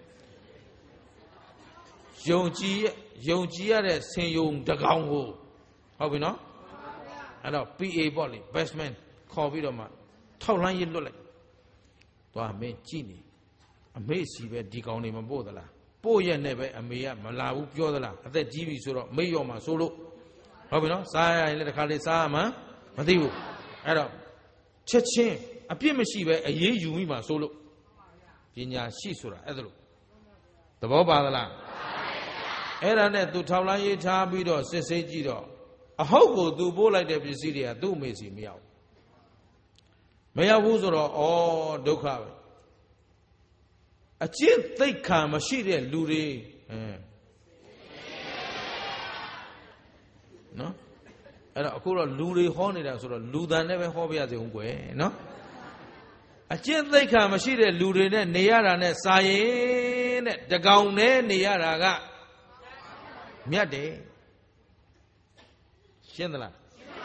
ယုံကြည်ယုံကြည်ရတဲ့စင်ယုံတကောင်ကိုဟုတ်ပြီနော်အဲ့တော့ ပီ အေ ပေါ့လေ bestman ခေါ်ပြီးတော့မှထောက်လှမ်းရလွတ်လိုက်သွားမင်းကြည့်နေအမေစီပဲဒီကောင်တွေမပို့သလားပို့ရက်နဲ့ပဲအမေကမလာဘူးပြောသလားအသက်ကြီးပြီဆိုတော့မိတ်ရောမှာဆိုလို့ဟုတ်ပြီနော်စားရရင်လည်းတစ်ခါလေးစားရမှာမသိဘူးအဲ့တော့ချက်ချင်းအပြစ်မရှိပဲအေးအေးယူမိမှာဆိုလို့ပညာရှိဆိုတာအဲ့ဒါလို့သဘောပါသလားအဲ့ဒါနဲ့သူထောက်လန်းရေးထားပြီးတော့စစ်ဆေးကြည့်တော့အဟုတ်ကိုသူပို့လိုက်တဲ့ပစ္စည်းတွေကသူ့အမေစီမရောက်မရောက်ဘူးဆိုတော့ဩဒုက္ခပဲအကျင့်သိက္ခာမရှိတဲ့လူတွေအဲနော်အဲ့တော့အခုတော့လူတွေဟောနေတာဆိုတော့လူတန်နဲ့ပဲဟောပြရစေဦးကွယ်နော်အကျင့်သိက္ခာမရှိတဲ့လူတွေနဲ့နေရတာနဲ့စာရင်တဲ့တကောင်နဲ့နေရတာကမြတ်တယ်ရှင်းသလား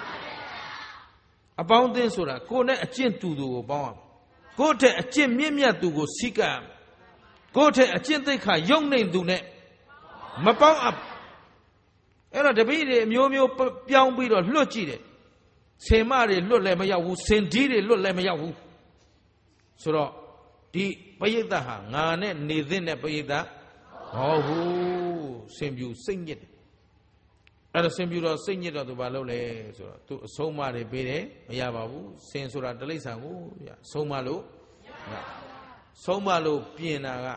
အပေါင်းအသင်းဆိုတာကိုယ်နဲ့အကျင့်တူသူကိုပေါင်းရမယ်ကိုယ့်ထက်အကျင့်မြင့်မြတ်သူကိုစိတ်ကပ်ကိုယ့်ထက်အကျင့်သိက္ခာယုံနေသူနဲ့မပေါင်းအပ်အဲ့တော့တပည့်တွေအမျိုးမျိုးပြောင်းပြီးတော့လွတ်ကြည့်တယ်ဆင်မတွေလွတ်လည်းမရောက်ဘူးဆင်ဒီတွေလွတ်လည်းမရောက်ဘူးဆိုတော့ဒီပရိသတ်ဟာငါနဲ့နေသင့်တဲ့ပရိသတ်မဟုတ်ဘူးဆင်ပြူစိတ်ညစ်တယ်အဲ့ဒါဆင်ပြူတော့စိတ်ညစ်တော့သူဘာလုပ်လဲဆိုတော့သူအဆုံးမတွေပေးတယ်မရပါဘူးဆင်ဆိုတာတိရစ္ဆာန်ကိုဆုံးမလို့ဆုံးမလို့ပြင်တာကဩဩ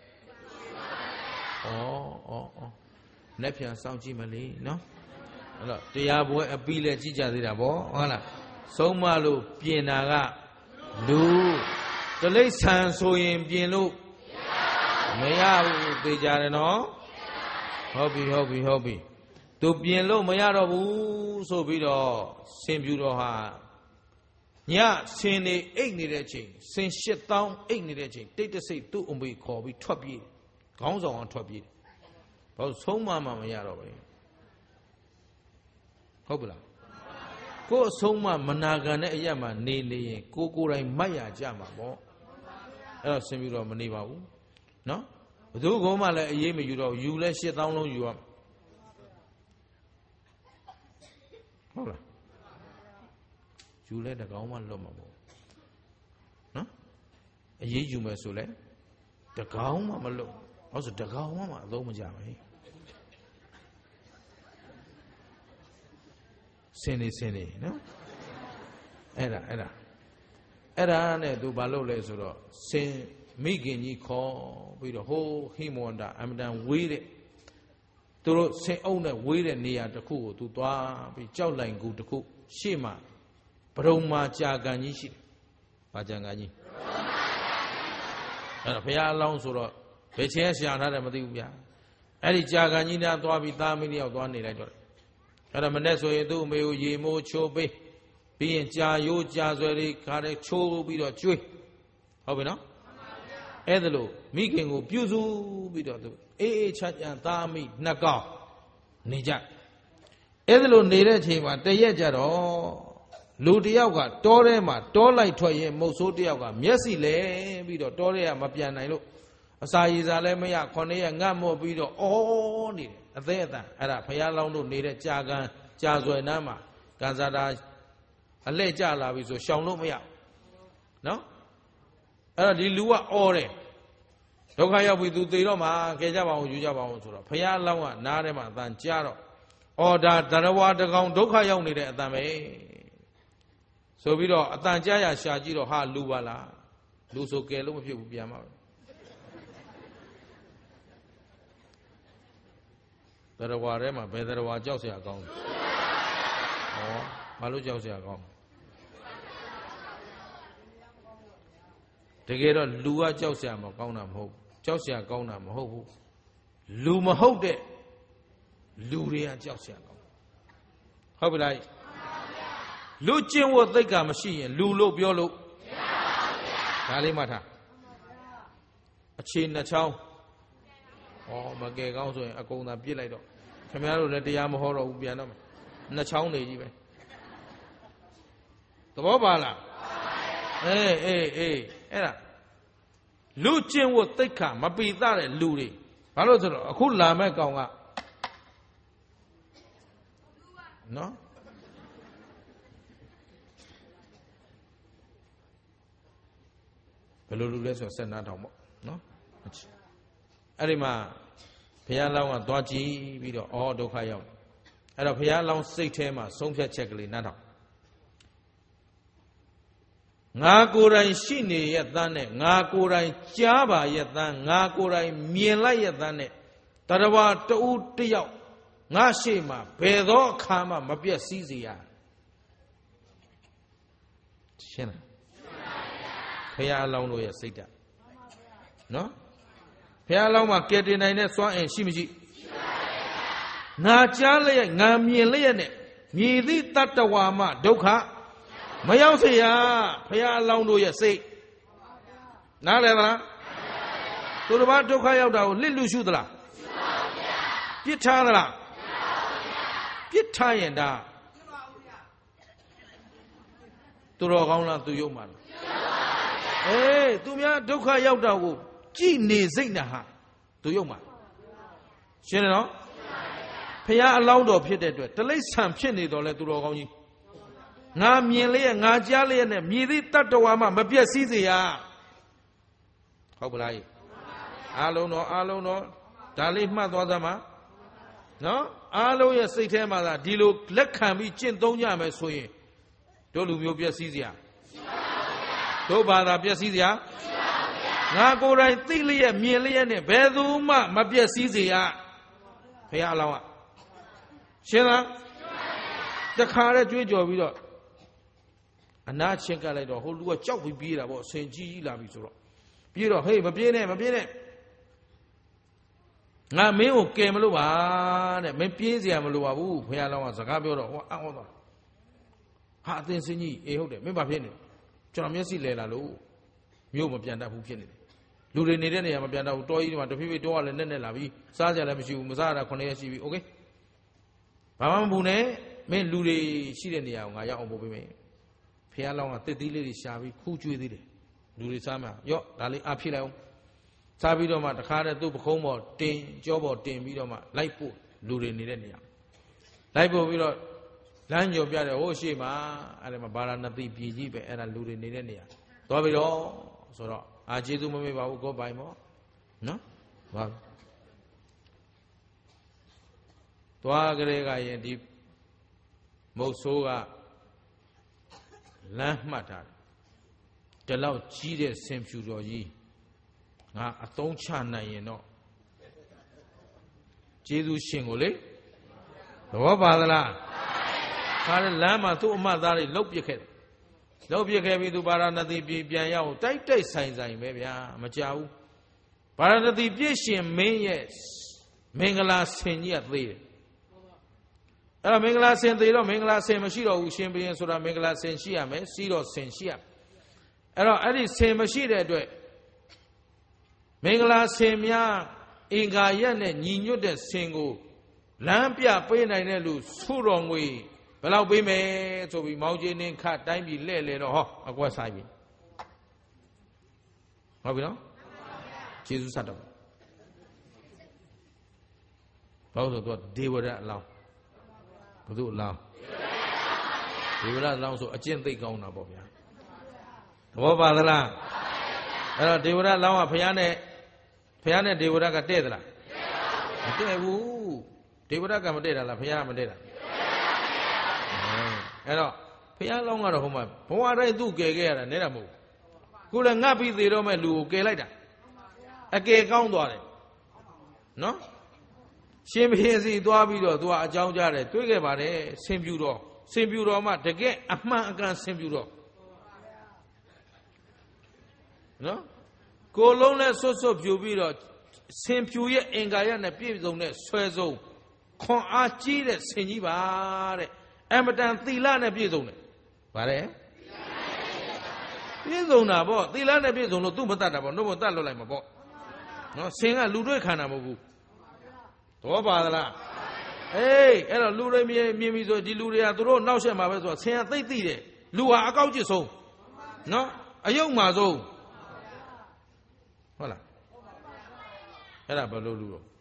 ဩလက်ပြန်စောင့်ကြည့်မလေးနော်အဲ့တော့တရားပွဲအပြီးလဲကြည့်ကြသေးတာဗောဟုတ်လားဆုံးမလို့ပြင်တာကလူတိရစ္ဆာန်ဆိုရင်ပြင်လို့မရဘူးသိကြတယ်နော်ဟုတ်ပြီဟုတ်ပြီဟုတ်ပြီသူပြင်လို့မရတော့ဘူးဆိုပြီးတော့ဆင်ပြူတော်ဟာညဆင်နေအိတ်နေတဲ့ချိန်ဆင်ရှစ်တောင်းအိတ်နေတဲ့ချိန်တိတ်တဆိတ်သူ့အမေခေါ်ပြီးထွက်ပြေးခေါင်းဆောင်အောင်ထွက်ပြေးဘာလို့ဆုံးမမှမရတော့ပဲဟုတ်ပလားကိုယ်အဆုံးမမနာခံတဲ့အရက်မှာနေနေရင်ကိုကိုယ်တိုင်မိုက်ရကြမှာပေါ့အဲ့တော့ဆင်ပြူတော်မနေပါဘူးနော်ဘယ်သူကမှလည်းအေးမယူတော့ယူလဲရှစ်တောင်းလုံးယူရဟုတ်လားယူလဲတကောင်မှလွတ်မှာပေါ့နော်အေးယူမယ်ဆိုလဲတကောင်မှမလွတ်ဟုတ်ဆိုတကောင်မှအသုံးမကြဘူးစင်နေစင်နေနော်အဲ့ဒါအဲ့ဒါအဲ့ဒါနဲ့သူဘာလုပ်လဲဆိုတော့စင်မိခင်ကြီးခေါ်ပြီးတော့ဟိုးဟိမဝန္တာအမတန်ဝေးတဲ့သူတို့ဆင်အုပ်နဲ့ဝေးတဲ့နေရာတစ်ခုကိုသူသွားပြီးကြောက်လိုင်ကူတစ်ခုရှေ့မှာဗရုံမာကြာကန်ကြီးရှိတယ်။ဘာကြာကန်ကြီးအဲ့တော့ဘုရားအလောင်းဆိုတော့ဘယ်ချင်းရှာထားတယ်မသိဘူးဗျာအဲ့ဒီကြာကန်ကြီးနားသွားပြီးသားမင်းတယောက်သွားနေလိုက်တော့အဲ့ဒါမနဲ့ဆိုရင်သူ့အမေကိုရေမိုးချိုးပေးပြီးရင်ကြာရိုးကြာဆွဲလေးခါတဲ့ချိုးပြီးတော့ကျွေးဟုတ်ပြီနော်အဲ့ဒါလို့မိခင်ကိုပြုစုပြီးတော့သူအေးအေးချမ်းချမ်းသားမိနှစ်ကောင်နေကြအဲ့ဒါလို့နေတဲ့အချိန်မှာတရက်ကြတော့လူတယောက်ကတောထဲမှာတောလိုက်ထွက်ရင်မုတ်ဆိုးတယောက်ကမျက်စိလဲပြီးတော့တောထဲကမပြန်နိုင်လို့အစာရည်စားလည်းမရခုနှစ်ရက်ငတ်မော့ပြီးတော့အော်နေတယ်အသေးအတန်အဲ့ဒါဘုရားလောင်းတို့နေတဲ့ကြာကန်ကြာဆွယ်နားမှာကန်စာတာအလှဲ့ကျလာပြီဆိုရှောင်လို့မရနော်အဲ့တော့ဒီလူကအော်တယ်ဒုက္ခရောက်ပြီသူသေတော့မှကယ်ကြပါအောင်ယူကြပါအောင်ဆိုတော့ဘုရားလောင်းကနားထဲမှာအတန်ကြားတော့အော်ဒါတရဝါတကောင်ဒုက္ခရောက်နေတဲ့အတန်ပဲဆိုပြီးတော့အတန်ကြားရရှာကြည့်တော့ဟာလူပါလားလူဆိုကယ်လို့မဖြစ်ဘူးပြန်ပါတရဝါထဲမှာဘယ်တရဝါကြောက်เสียကောင်းလဲဩဘာလို့ကြောက်เสียကောင်းတကယ်တော့လူကကြောက်เสียမကောင်းတာမဟုတ်ကြောက်เสียကောင်းတာမဟုတ်ဘူးလူမဟုတ်တဲ့လူတွေကကြောက်เสียကောင်းဟုတ်ပြီလားလူကျင့်ဝတ်သိက္ခာမရှိရင်လူလို့ပြောလို့မရပါဘူးဗျာဒါလေးမှတ်ထားအခြေနှစ်ချောင်းဩမကယ်ကောင်းဆိုရင်အကုန်သာပြစ်လိုက်တော့ခင်ဗျားတို့လည်းတရားမဟောတော့ဘူးပြန်တော့နှစ်ချောင်းနေကြီးပဲသဘောပါလားအေးအေးအေးအဲ့ဒါလူကျင့်ဝတ်သိက္ခာမပိသတဲ့လူတွေဘာလို့ဆိုတော့အခုလာမဲ့ကောင်ကနော်ဘယ်လိုလူလဲဆိုတော့ဆက်နာထောင်ပေါ့နော်အဲ့ဒီမှာဘုရားလောင်းကသွားကြည့်ပြီးတော့အော်ဒုက္ခရောက်အဲ့တော့ဘုရားလောင်းစိတ်ထဲမှာဆုံးဖြတ်ချက်ကလေးနားထောင်ငါကိုယ်တိုင်ရှိနေရတဲ့နဲ့ငါကိုယ်တိုင်ကြားပါရတဲ့ငါကိုယ်တိုင်မြင်လိုက်ရတဲ့နဲ့တရဝတူတယောက်ငါရှိမှဘယ်သောအခါမှမပြည့်စည်စေရရှင်းလားဘုရားအလောင်းတို့ရဲ့စိတ်ဓာတ်နော်ဘုရားအလောင်းမှာကယ်တင်နိုင်တဲ့စွမ်းအင်ရှိမရှိငါကြားလျက်ငါမြင်လျက်နဲ့မြည်သည့်တတ္တဝါမှဒုက္ခမရောက်စေရဘုရားအလောင်းတို့ရဲ့စိတ်နားလည်သလားသူတစ်ပါးဒုက္ခရောက်တာကိုလစ်လူရှုသလားပြစ်ထားသလားပြစ်ထားရင်ဒါသူတော်ကောင်းလားသူယုံမှာလားအေးသူများဒုက္ခရောက်တာကိုကြည်နေစိတ်နဲ့ဟာသူယုံမှာရှင်းတယ်နော်ဘုရားအလောင်းတော်ဖြစ်တဲ့အတွက်တလိษံဖြစ်နေတော်လဲသူတော်ကောင်းကြီးငါမြင်လျက်ငါကြားလျက်နဲ့မြည်သည့်တတ္တဝါမှမပြည့်စည်စေရဟုတ်ပလားအားလုံးတော့အားလုံးတော့ဒါလေးမှတ်သွားသမှာနော်အားလုံးရဲ့စိတ်ထဲမှာသာဒီလိုလက်ခံပြီးကျင့်သုံးကြမယ်ဆိုရင်တို့လူမျိုးပြည့်စည်စရာတို့ဘာသာပြည့်စည်စရာငါကိုယ်တိုင်သိလျက်မြင်လျက်နဲ့ဘယ်သူမှမပြည့်စည်စေရဘုရားအလောင်းကရှင်းလားတခါတည်းကြွေးကြော်ပြီးတော့အနာချင်းကပ်လိုက်တော့ဟိုလူကကြောက်ပြီးပြေးတာပေါ့ဆင်ကြီးကြီးလာပြီဆိုတော့ပြေးတော့ဟေးမပြေးနဲ့မပြေးနဲ့ငါမင်းကိုကယ်မလို့ပါတဲ့မင်းပြေးเสียမလို့ပါဘူးဘုရားလောင်းကစကားပြောတော့ဟောအံ့ဩသွားဟာအသင်စင်ကြီးအေးဟုတ်တယ်မင်းဘာဖြစ်နေကျွန်တော်မျက်စိလဲလာလို့မြို့မပြန်တတ်ဘူးဖြစ်နေတယ်လူတွေနေတဲ့နေရာမပြန်တတ်ဘူးတောကြီးတွေမှာတဖြည်းဖြည်းတောကလည်းနဲ့နဲ့လာပြီစားကြလည်းမရှိဘူးမစားရတာခုနှစ်ရက်ရှိပြီโอเคဘာမှမဘူးနဲ့မင်းလူတွေရှိတဲ့နေရာကိုငါရောက်အောင်ပို့ပေးမယ်ဘုရားလောင်းကတစ်သီးလေးတွေရှာပြီးခူးကျွေးသေးတယ်လူတွေစားမှာရော့ဒါလေးအဖြစ်လိုက်အောင်စားပြီးတော့မှတခါတည်းသူ့ပခုံးပေါ်တင်ကြောပေါ်တင်ပြီးတော့မှလိုက်ပို့လူတွေနေတဲ့နေရာလိုက်ပို့ပြီးတော့လမ်းကျော်ပြတယ်ဟိုရှေ့မှာအဲ့ဒါမှာဗာရာဏသီပြည်ကြီးပဲအဲ့ဒါလူတွေနေတဲ့နေရာသွားပြီးတော့ဆိုတော့အာကျေးဇူးမမေ့ပါဘူးကိုပိုင်ပေါ့နော်ဘာသွားကြတဲ့ကရင်ဒီမုတ်ဆိုးကလမ်းမှတ်ထားတယ်ဒီလောက်ကြီးတဲ့ဆင်ဖြူတော်ကြီးငါအသုံးချနိုင်ရင်တော့ကျေးဇူးရှင်ကိုလေသဘောပါသလားခါတဲ့လမ်းမှာသူ့အမသားတွေလှုပ်ပစ်ခဲ့တယ်လှုပ်ပစ်ခဲ့ပြီးသူဗာရာဏသီပြည်ပြန်ရောက်တိုက်တိုက်ဆိုင်ဆိုင်ပဲဗျာမကြဘူးဗာရာဏသီပြည့်ရှင်မင်းရဲ့မင်္ဂလာဆင်ကြီးကသေးတယ်အဲ့တော့မင်္ဂလာဆင်သေးတော့မင်္ဂလာဆင်မရှိတော့ဘူးရှင်ဘုရင်ဆိုတာမင်္ဂလာဆင်ရှိရမယ်စီးတော့ဆင်ရှိရအဲ့တော့အဲ့ဒီဆင်မရှိတဲ့အတွက်မင်္ဂလာဆင်များအင်္ဂါရက်နဲ့ညီညွတ်တဲ့ဆင်ကိုလမ်းပြပေးနိုင်တဲ့လူစုတော်ငွေဘယ်လောက်ပေးမယ်ဆိုပြီးမောင်ကြီးနှင်းခတ်တိုင်းပြည်လှဲ့လေတော့ဟောအကွက်ဆိုင်ပြီဟုတ်ပြီနော်ကျေးဇူးဆက်တော့ဘာလို့ဆိုတော့ဒေဝရအလောင်းဘုသူ့အလောင်းဒေဝရအလောင်းဆိုအကျင့်သိကောင်းတာပေါ့ဗျာသဘောပါသလားအဲ့တော့ဒေဝရအလောင်းကဘုရားနဲ့ဘုရားနဲ့ဒေဝရကတဲ့သလားမတဲ့ဘူးဒေဝရကမတဲ့တာလားဘုရားကမတဲ့တာအဲ့တော့ဘုရားလောင်းကတော့ဟိုမှာဘဝတိုင်းသူ့ကယ်ခဲ့ရတာနဲတာမဟုတ်ခုလည်းငတ်ပြီးသေးတော့မဲ့လူကိုကယ်လိုက်တာအကယ်ကောင်းသွားတယ်နော်ရှင်ဘုရင်စီသွားပြီးတော့သူကအကြောင်းကြားတယ်တွေ့ခဲ့ပါတယ်ဆင်ပြူတော်ဆင်ပြူတော်မှတကယ်အမှန်အကန်ဆင်ပြူတော်နော်ကိုလုံးနဲ့ဆွတ်ဆွတ်ပြူပြီးတော့ဆင်ပြူရဲ့အင်္ဂါရနဲ့ပြည့်စုံတဲ့ဆွဲဆုံးခွန်အားကြီးတဲ့ဆင်ကြီးပါတဲ့အမတန်သီလနဲ့ပြည့်စုံတယ်ဗါတယ်ပြည့်စုံတာပေါ့သီလနဲ့ပြည့်စုံလို့သူ့မတတ်တာပေါ့နှုတ်မတတ်လွတ်လိုက်မှာပေါ့နော်ဆင်ကလူတွေ့ခန္ဓာမဟုတ်ဘူးသဘောပါသလားအေးအဲ့တော့လူတွေမြင်မြင်ပြီဆိုဒီလူတွေကသူတို့နောက်ဆက်မှာပဲဆိုတော့ဆင်ကသိသိတယ်လူဟာအကောက်ကျစ်ဆုံးနော်အယုတ်မှာဆုံးဟုတ်လားအဲ့ဒါဘယ်လိုလူတော့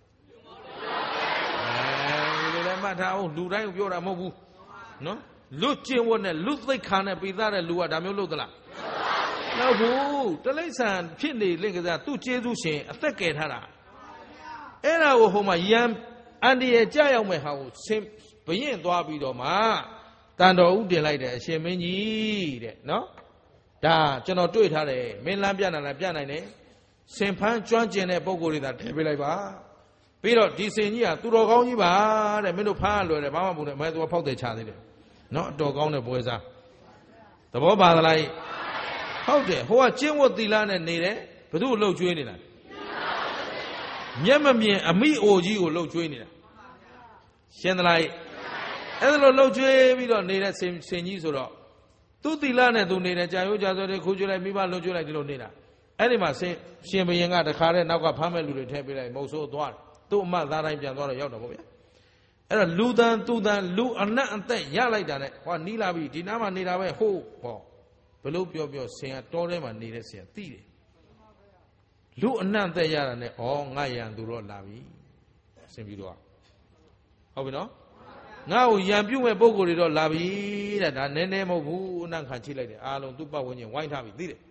အဲဒီလိုလည်းမှတ်ထားအောင်လူတိုင်းကိုပြောတာမဟုတ်ဘူးနော်လွတ်ကျင်ဝတ်နဲ့လွတ်သိက္ခာနဲ့ပိသတဲ့လူကဒါမျိုးလုပ်သလားမဟုတ်ဘူးတလိษံဖြစ်နေလင့်ကစားသူ့ကျေးဇူးရှင်အသက်ကယ်ထားတာအဲ့ဒါကိုဟိုမှာယံအန်ဒီရဲ့ကြောက်ရောက်မဲ့ဟာကိုဆင်ဘရင်သွားပြီးတော့မှတန်တော်ဥတင်လိုက်တယ်အရှင်မင်းကြီးတဲ့နော်ဒါကျွန်တော်တွေ့ထားတယ်မင်းလမ်းပြနိုင်လားပြနိုင်တယ်ဆင်ဖန်းကျွမ်းကျင်တဲ့ပုံကိုယ်တွေသာထည့်ပေးလိုက်ပါပြီးတော့ဒီစင်ကြီးကသူတော်ကောင်းကြီးပါတဲ့မင်းတို့ဖားလွယ်တယ်ဘာမှမဟုတ်နဲ့မဲသူကဖောက်တယ်ချသေးတယ်နော်အတော်ကောင်းတဲ့ပွဲစားသဘောပါသလားဟုတ်တယ်ဟိုကကျင့်ဝတ်သီလနဲ့နေတယ်ဘသူ့ကိုလှုပ်ကျွေးနေတာမျက်မမြင်အမိအိုကြီးကိုလှုပ်ကျွေးနေတာရှင်းသလားအဲ့ဒါလိုလှုပ်ကျွေးပြီးတော့နေတဲ့စင်စင်ကြီးဆိုတော့သူသီလနဲ့သူနေတယ်ကြာရိုးကြာစောတွေခိုးကျွေးလိုက်မိဘလှုပ်ကျွေးလိုက်ဒီလိုနေတာအဲ့ဒီမှာစင်ရှင်ဘရင်ကတခါတည်းနောက်ကဖမ်းမဲ့လူတွေထည့်ပေးလိုက်မဟုတ်ဆိုးသွားတယ်သူ့အမသားတိုင်းပြန်သွားတော့ရောက်တော့ဗောဗျာအဲ့တော့လူတန်သူတန်လူအနတ်အသက်ရလိုက်တာနဲ့ဟောနီးလာပြီဒီနားမှာနေတာပဲဟိုးဟောဘလို့ပြောပြောဆင်ကတောထဲမှာနေတဲ့ဆင်ကသိတယ်လူအနတ်အသက်ရတာနဲ့ဩငါရန်သူတော့လာပြီဆင်ပြီးတော့ဟုတ်ပြီနော်ငါ့ကိုရန်ပြုတ်မဲ့ပုံကိုယ်တွေတော့လာပြီတဲ့ဒါနည်းနည်းမဟုတ်ဘူးအနတ်ခံချိလိုက်တယ်အားလုံးသူ့ပတ်ဝန်းကျင်ဝိုင်းထားပြီသိတယ်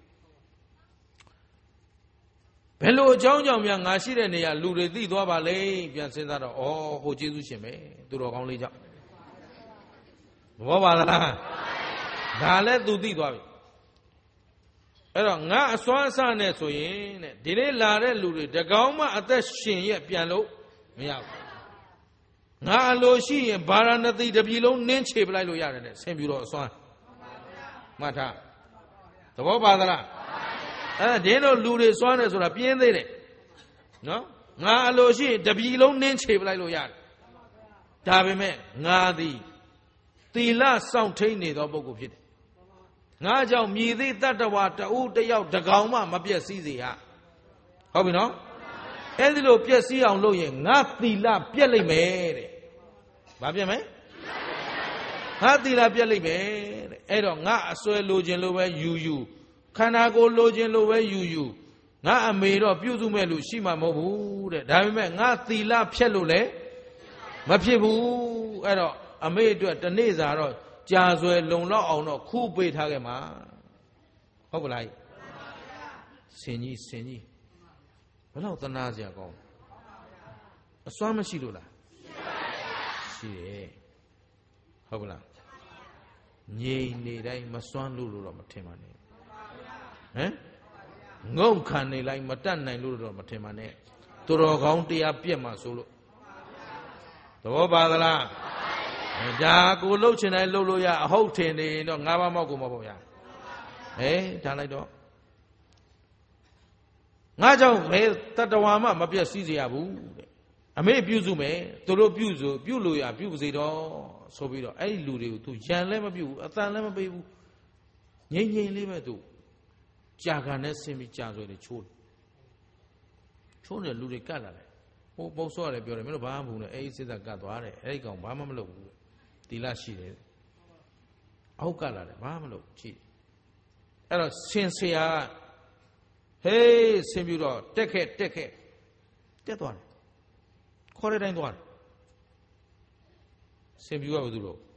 ဘယ်လိုအကြောင်းကြောင့်များငါရှိတဲ့နေရာလူတွေသိသွားပါလေပြန်စဉ်းစားတော့ဩဟိုကျေးဇူးရှင်ပဲသူတော်ကောင်းလေးကြောင့်ဘောပါလားဒါလည်းသူသိသွားပြီအဲ့တော့ငါအစွမ်းအစနဲ့ဆိုရင်တဲ့ဒီနေ့လာတဲ့လူတွေတကောင်မှအသက်ရှင်ရဲ့ပြန်လို့မရဘူးငါအလိုရှိရင်ဗာရာဏသီတပြည်လုံးနင်းချေပလိုက်လို့ရတယ်တဲ့ဆင်ပြူတော့အစွမ်းမှတ်ထားသဘောပါသလားအဲ့ဒီတော့လူတွေစွမ်းတယ်ဆိုတာပြင်းသေးတယ်နော်ငါအလိုရှိရင်တပြည်လုံးနင်းချေပလိုက်လို့ရတယ်ဒါပေမဲ့ငါသည်သီလစောင့်ထိန်နေသောပုဂ္ဂိုလ်ဖြစ်တယ်ငါကြောင့်မြည်သည့်တတ္တဝါတဦးတယောက်တကောင်မှမပြည့်စည်စေရဟုတ်ပြီနော်အဲ့ဒီလိုပြည့်စည်အောင်လုပ်ရင်ငါသီလပြည့်လိမ့်မယ်တဲ့ဘာပြည့်မလဲငါသီလပြည့်လိမ့်မယ်တဲ့အဲ့တော့ငါအစွဲလိုခြင်းလိုပဲယူယူခန္ဓာကိုယ်လိုခြင်းလိုပဲယူယူငါအမေတော့ပြုစုမဲ့လူရှိမှာမဟုတ်ဘူးတဲ့ဒါပေမဲ့ငါသီလဖြတ်လို့လည်းမဖြစ်ဘူးအဲ့တော့အမေအတွက်တနေ့စာတော့ကြာဆွဲလုံလောက်အောင်တော့ခုပေးထားခဲ့မှာဟုတ်ကလားဆင်ကြီးဆင်ကြီးဘယ်တော့သနာစရာကောင်းအစွမ်းမရှိလို့လားရှိတယ်ဟုတ်ကလားငြိမ်နေတိုင်းမစွမ်းလို့လို့တော့မထင်ပါနဲ့ဟမ်ငုံခံနေလိုက်မတတ်နိုင်လို့တော့မထင်ပါနဲ့သူတော်ကောင်းတရားပြက်မှာဆိုလို့သဘောပါသလားဒါကိုလှုပ်ချင်တိုင်းလှုပ်လို့ရအဟုတ်ထင်နေတော့ငါးပါးမောက်ကိုမပေါ့ရဟဲ့ထားလိုက်တော့ငါကြောင့်ဘယ်တတဝါမှမပြတ်စည်းစေရဘူးတဲ့အမေပြုစုမယ်သူတို့ပြုစုပြုလို့ရပြုပါစေတော့ဆိုပြီးတော့အဲ့ဒီလူတွေကို तू ရန်လည်းမပြုဘူးအတန်လည်းမပေးဘူးငြိမ့်ငြိမ့်လေးပဲ तू ကြာခံနဲ့ဆင်းပြီးကြာဆွဲတယ်ချိုးချိုးတယ်လူတွေကတ်လာတယ်ဟိုပုတ်စောရတယ်ပြောတယ်မင်းတို့ဘာမှမဟုတ်နဲ့အဲ့ဒီစစ်သားကတ်သွားတယ်အဲ့ဒီကောင်ဘာမှမလုပ်ဘူးတီလာရှိတယ်အောက်ကလာတယ်ဘာမှမလုပ်ကြည့်အဲ့တော့ဆင်ဆရာဟေးဆင်ပြီးတော့တက်ခဲ့တက်ခဲ့တက်သွားတယ်ခေါ်တဲ့တိုင်းသွားတယ်ဆင်ပြီးကဘာလို့လို့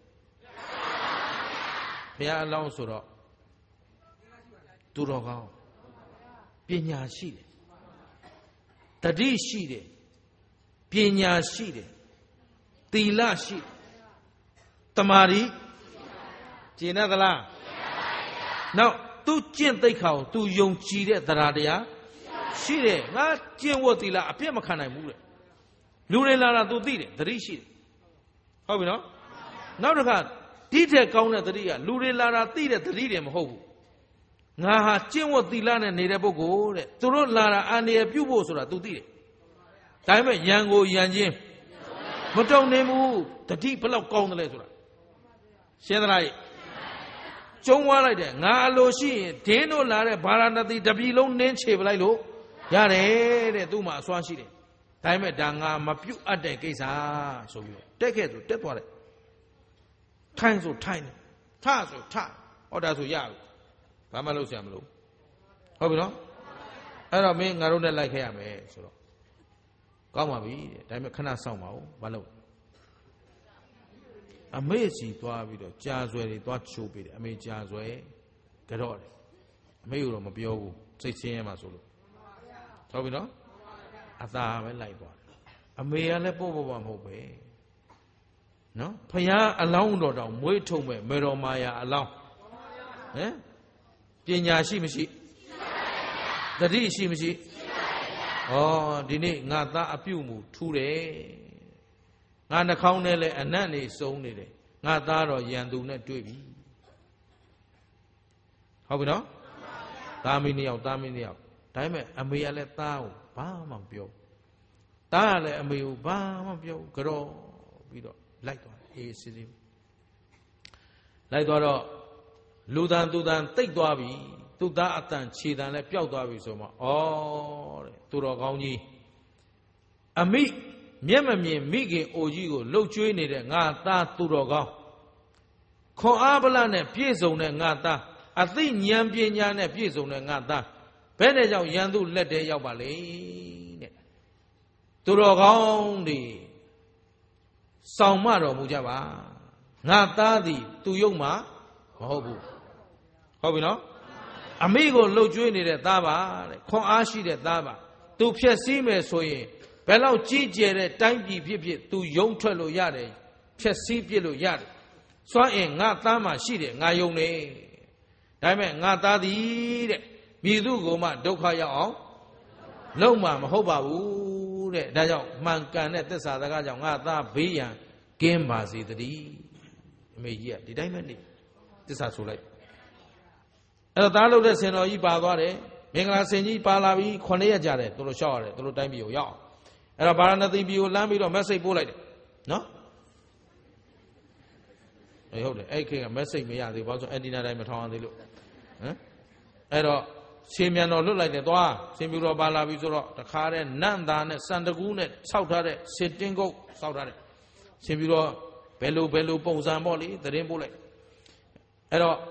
ဘုရားအလောင်းဆိုတော့သူတော်ကောင်းပညာရှိတယ်တတိရှိတယ်ပညာရှိတယ်သီလရှိတယ်တမာရီကျင့်သလားနောက်သူကျင့်သိက္ခာကိုသူယုံကြည်တဲ့တရားတရားရှိတယ်ငါကျင့်ဝတ်သီလအပြည့်မခံနိုင်ဘူးတဲ့လူတွေလာတာသူသိတယ်တတိရှိတယ်ဟုတ်ပြီနော်နောက်တစ်ခါဒီထက်ကောင်းတဲ့တတိကလူတွေလာတာသိတဲ့တတိတွေမဟုတ်ဘူးငါဟာကျင့်ဝတ်သီလနဲ့နေတဲ့ပုဂ္ဂိုလ်တဲ့သူတို့လာတာအန္တရာယ်ပြုဖို့ဆိုတာသူသိတယ်ဒါပေမဲ့ယံကိုယံချင်းမတုံနေဘူးတတိဘလောက်ကောင်းတယ်လဲဆိုတာရှင်းသလားကျုံသွားလိုက်တယ်ငါအလိုရှိရင်ဒင်းတို့လာတဲ့ဗာရာဏသီတပြည်လုံးနင်းချေပလိုက်လို့ရတယ်တဲ့သူ့မှာအစွမ်းရှိတယ်ဒါပေမဲ့ဒါငါမပြုတ်အပ်တဲ့ကိစ္စဆိုပြီးတော့တက်ခဲ့သူတက်သွားတယ်ထိုင်ဆိုထိုင်တယ်ထဆိုထဟောဒါဆိုရပြီဘာမှလုပ်ဆရာမလို့ဟုတ်ပြီနော်အဲ့တော့မင်းငါတို့နဲ့လိုက်ခဲ့ရမယ်ဆိုတော့ကောင်းပါပြီတဲ့ဒါပေမဲ့ခဏစောင့်ပါဦးဘာလို့အမေစီသွားပြီးတော့ကြာဆွဲတွေသွားချိုးပေးတယ်အမေကြာဆွဲကြော့တယ်အမေကတော့မပြောဘူးစိတ်ဆင်းရဲမှဆိုလို့ဟုတ်ပြီနော်အသာပဲလိုက်သွားတယ်အမေကလည်းပို့ပို့ပါမဟုတ်ပဲနော်ဖယားအလောင်းတော်တောင်မွေးထုံမဲ့မေတော်မာယာအလောင်းဟမ်ပညာရှိမရှိတတိရှိမရှိဩ哦，ဒီနေ့ငါသားအပြုတ်မှုထူးတယ်ငါနှာခေါင်းနဲ့လည်းအနံ့နေစုံနေတယ်ငါသားတော့ရန်သူနဲ့တွေ့ပြီဟုတ်ပြီနော်သားမင်းနှစ်ယောက်သားမင်းနှစ်ယောက်ဒါပေမဲ့အမေကလည်းသားကိုဘာမှမပြောသားကလည်းအမေကိုဘာမှမပြောကြောပြီးတော့လိုက်သွားအေးစစ်စစ်လိုက်သွားတော့လူတန်သူတန်တိတ်သွားပြီသူသားအတန်ခြေတန်လည်းပျောက်သွားပြီဆိုမှဩတဲ့သူတော်ကောင်းကြီးအမိမျက်မမြင်မိခင်အိုကြီးကိုလှုပ်ကျွေးနေတဲ့ငါသားသူတော်ကောင်းခွန်အားဗလနဲ့ပြည့်စုံတဲ့ငါသားအသိဉာဏ်ပညာနဲ့ပြည့်စုံတဲ့ငါသားဘယ်နဲ့ကြောင့်ရန်သူလက်ထဲရောက်ပါလေတဲ့သူတော်ကောင်းတွေဆောင်မတော်မူကြပါငါသားသည်သူယုံမှာမဟုတ်ဘူးဟုတ်ပြီနော်အမိကိုလှုပ်ကျွေးနေတဲ့သားပါတဲ့ခွန်အားရှိတဲ့သားပါသူဖြည့်ဆည်းမယ်ဆိုရင်ဘယ်လောက်ကြီးကျယ်တဲ့တိုင်းပြည်ဖြစ်ဖြစ်သူယုံထွက်လို့ရတယ်ဖြည့်ဆည်းပြစ်လို့ရတယ်စွမ်းအင်ငါသားမှရှိတယ်ငါယုံနေဒါပေမဲ့ငါသားသည်တဲ့မိသူကိုမှဒုက္ခရောက်အောင်လုံးမမဟုတ်ပါဘူးတဲ့ဒါကြောင့်မှန်ကန်တဲ့သစ္စာစကားကြောင့်ငါသားဘေးရန်ကင်းပါစေတည်းအမေကြီးကဒီတိုင်းပဲနေသစ္စာဆိုလိုက်အဲ့တော့သားလို့တဲ့ဆင်တော်ကြီးပါသွားတယ်မင်္ဂလာဆင်ကြီးပါလာပြီးခုနှစ်ရက်ကြာတယ်သူတို့ရှောက်ရတယ်သူတို့တိုင်းပြည်ကိုရောက်အဲ့တော့ဗာရာဏသီပြည်ကိုလမ်းပြီးတော့ message ပို့လိုက်တယ်နော်အေးဟုတ်တယ်အဲ့ခေတ်က message မရသေးဘူးဘာလို့ဆိုအန်တီနာတိုင်းမထောင်အောင်သေးလို့ဟမ်အဲ့တော့ရှင်မြန်တော်လွတ်လိုက်တယ်သွားရှင်ပြူတော်ပါလာပြီဆိုတော့တခါတဲ့နန့်သားနဲ့စံတကူးနဲ့ဆောက်ထားတဲ့စစ်တင်းကုတ်ဆောက်ထားတဲ့ရှင်ပြူတော်ဘယ်လိုဘယ်လိုပုံစံပေါ့လေသတင်းပို့လိုက်အဲ့တော့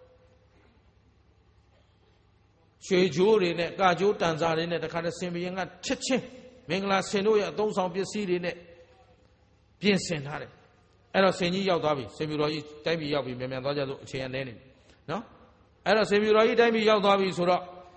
ရွှေကြိုးတွေနဲ့ကာကြိုးတန်စာတွေနဲ့တခါတည်းဆင်ဘရင်ကချက်ချင်းမင်္ဂလာဆင်တို့ရဲ့အသုံးဆောင်ပစ္စည်းတွေနဲ့ပြင်ဆင်ထားတယ်အဲ့တော့ဆင်ကြီးရောက်သွားပြီဆင်ပြူတော်ကြီးတိုင်းပြည်ရောက်ပြီမြန်မြန်သွားကြစို့အချိန်ရနေနေနော်အဲ့တော့ဆင်ပြူတော်ကြီးတိုင်းပြည်ရောက်သွားပြီဆိုတော့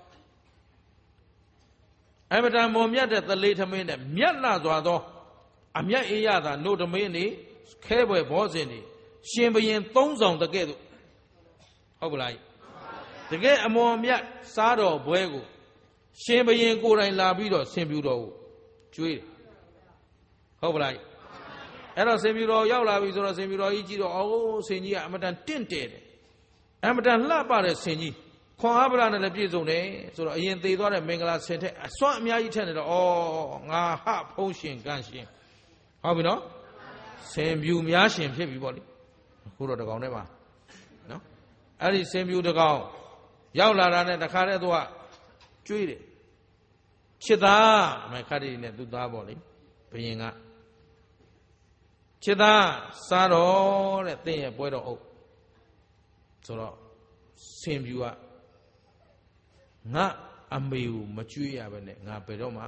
အမတန်မော်မြတ်တဲ့သလေးထမင်းနဲ့မြတ်လာစွာသောအမြတ်အေးရတာနှုတ်ထမင်းနေခဲပွဲဘောဇင်နေရှင်ဘရင်သုံးဆောင်တကဲ့သို့ဟုတ်ပလားတကယ်အမော်မြတ်စားတော်ဘွဲကိုရှင်ဘရင်ကိုယ်တိုင်လာပြီးတော့ဆင်ပြူတော်ကိုကျွေးတယ်ဟုတ်ပလားအဲ့တော့ဆင်ပြူတော်ရောက်လာပြီဆိုတော့ဆင်ပြူတော်ကြီးကြည့်တော့အော်ဆင်ကြီးကအမတန်တင့်တယ်တယ်အမတန်လှပတဲ့ဆင်ကြီးခွန်အားဗလာနဲ့လည်းပြည့်စုံတယ်ဆိုတော့အရင်သေသွားတဲ့မင်္ဂလာဆင်ထက်အစွမ်းအများကြီးထက်နေတော့ဩငါဟဖုံးရှင်ကန်းရှင်ဟုတ်ပြီနော်ဆင်ပြူများရှင်ဖြစ်ပြီပေါ့လေအခုတော့တကောင်နဲ့ပါနော်အဲ့ဒီဆင်ပြူတကောင်ရောက်လာတာနဲ့တခါတည်းသူကကျွေးတယ်ချစ်သားမခတ်ရီနဲ့သူ့သားပေါ့လေဘုရင်ကချစ်သားစားတော့တဲ့သင်ရဲ့ပွဲတော်အုပ်ဆိုတော့ဆင်ပြူကငါအမေကိုမကျွေးရပဲနဲ့ငါဘယ်တော့မှ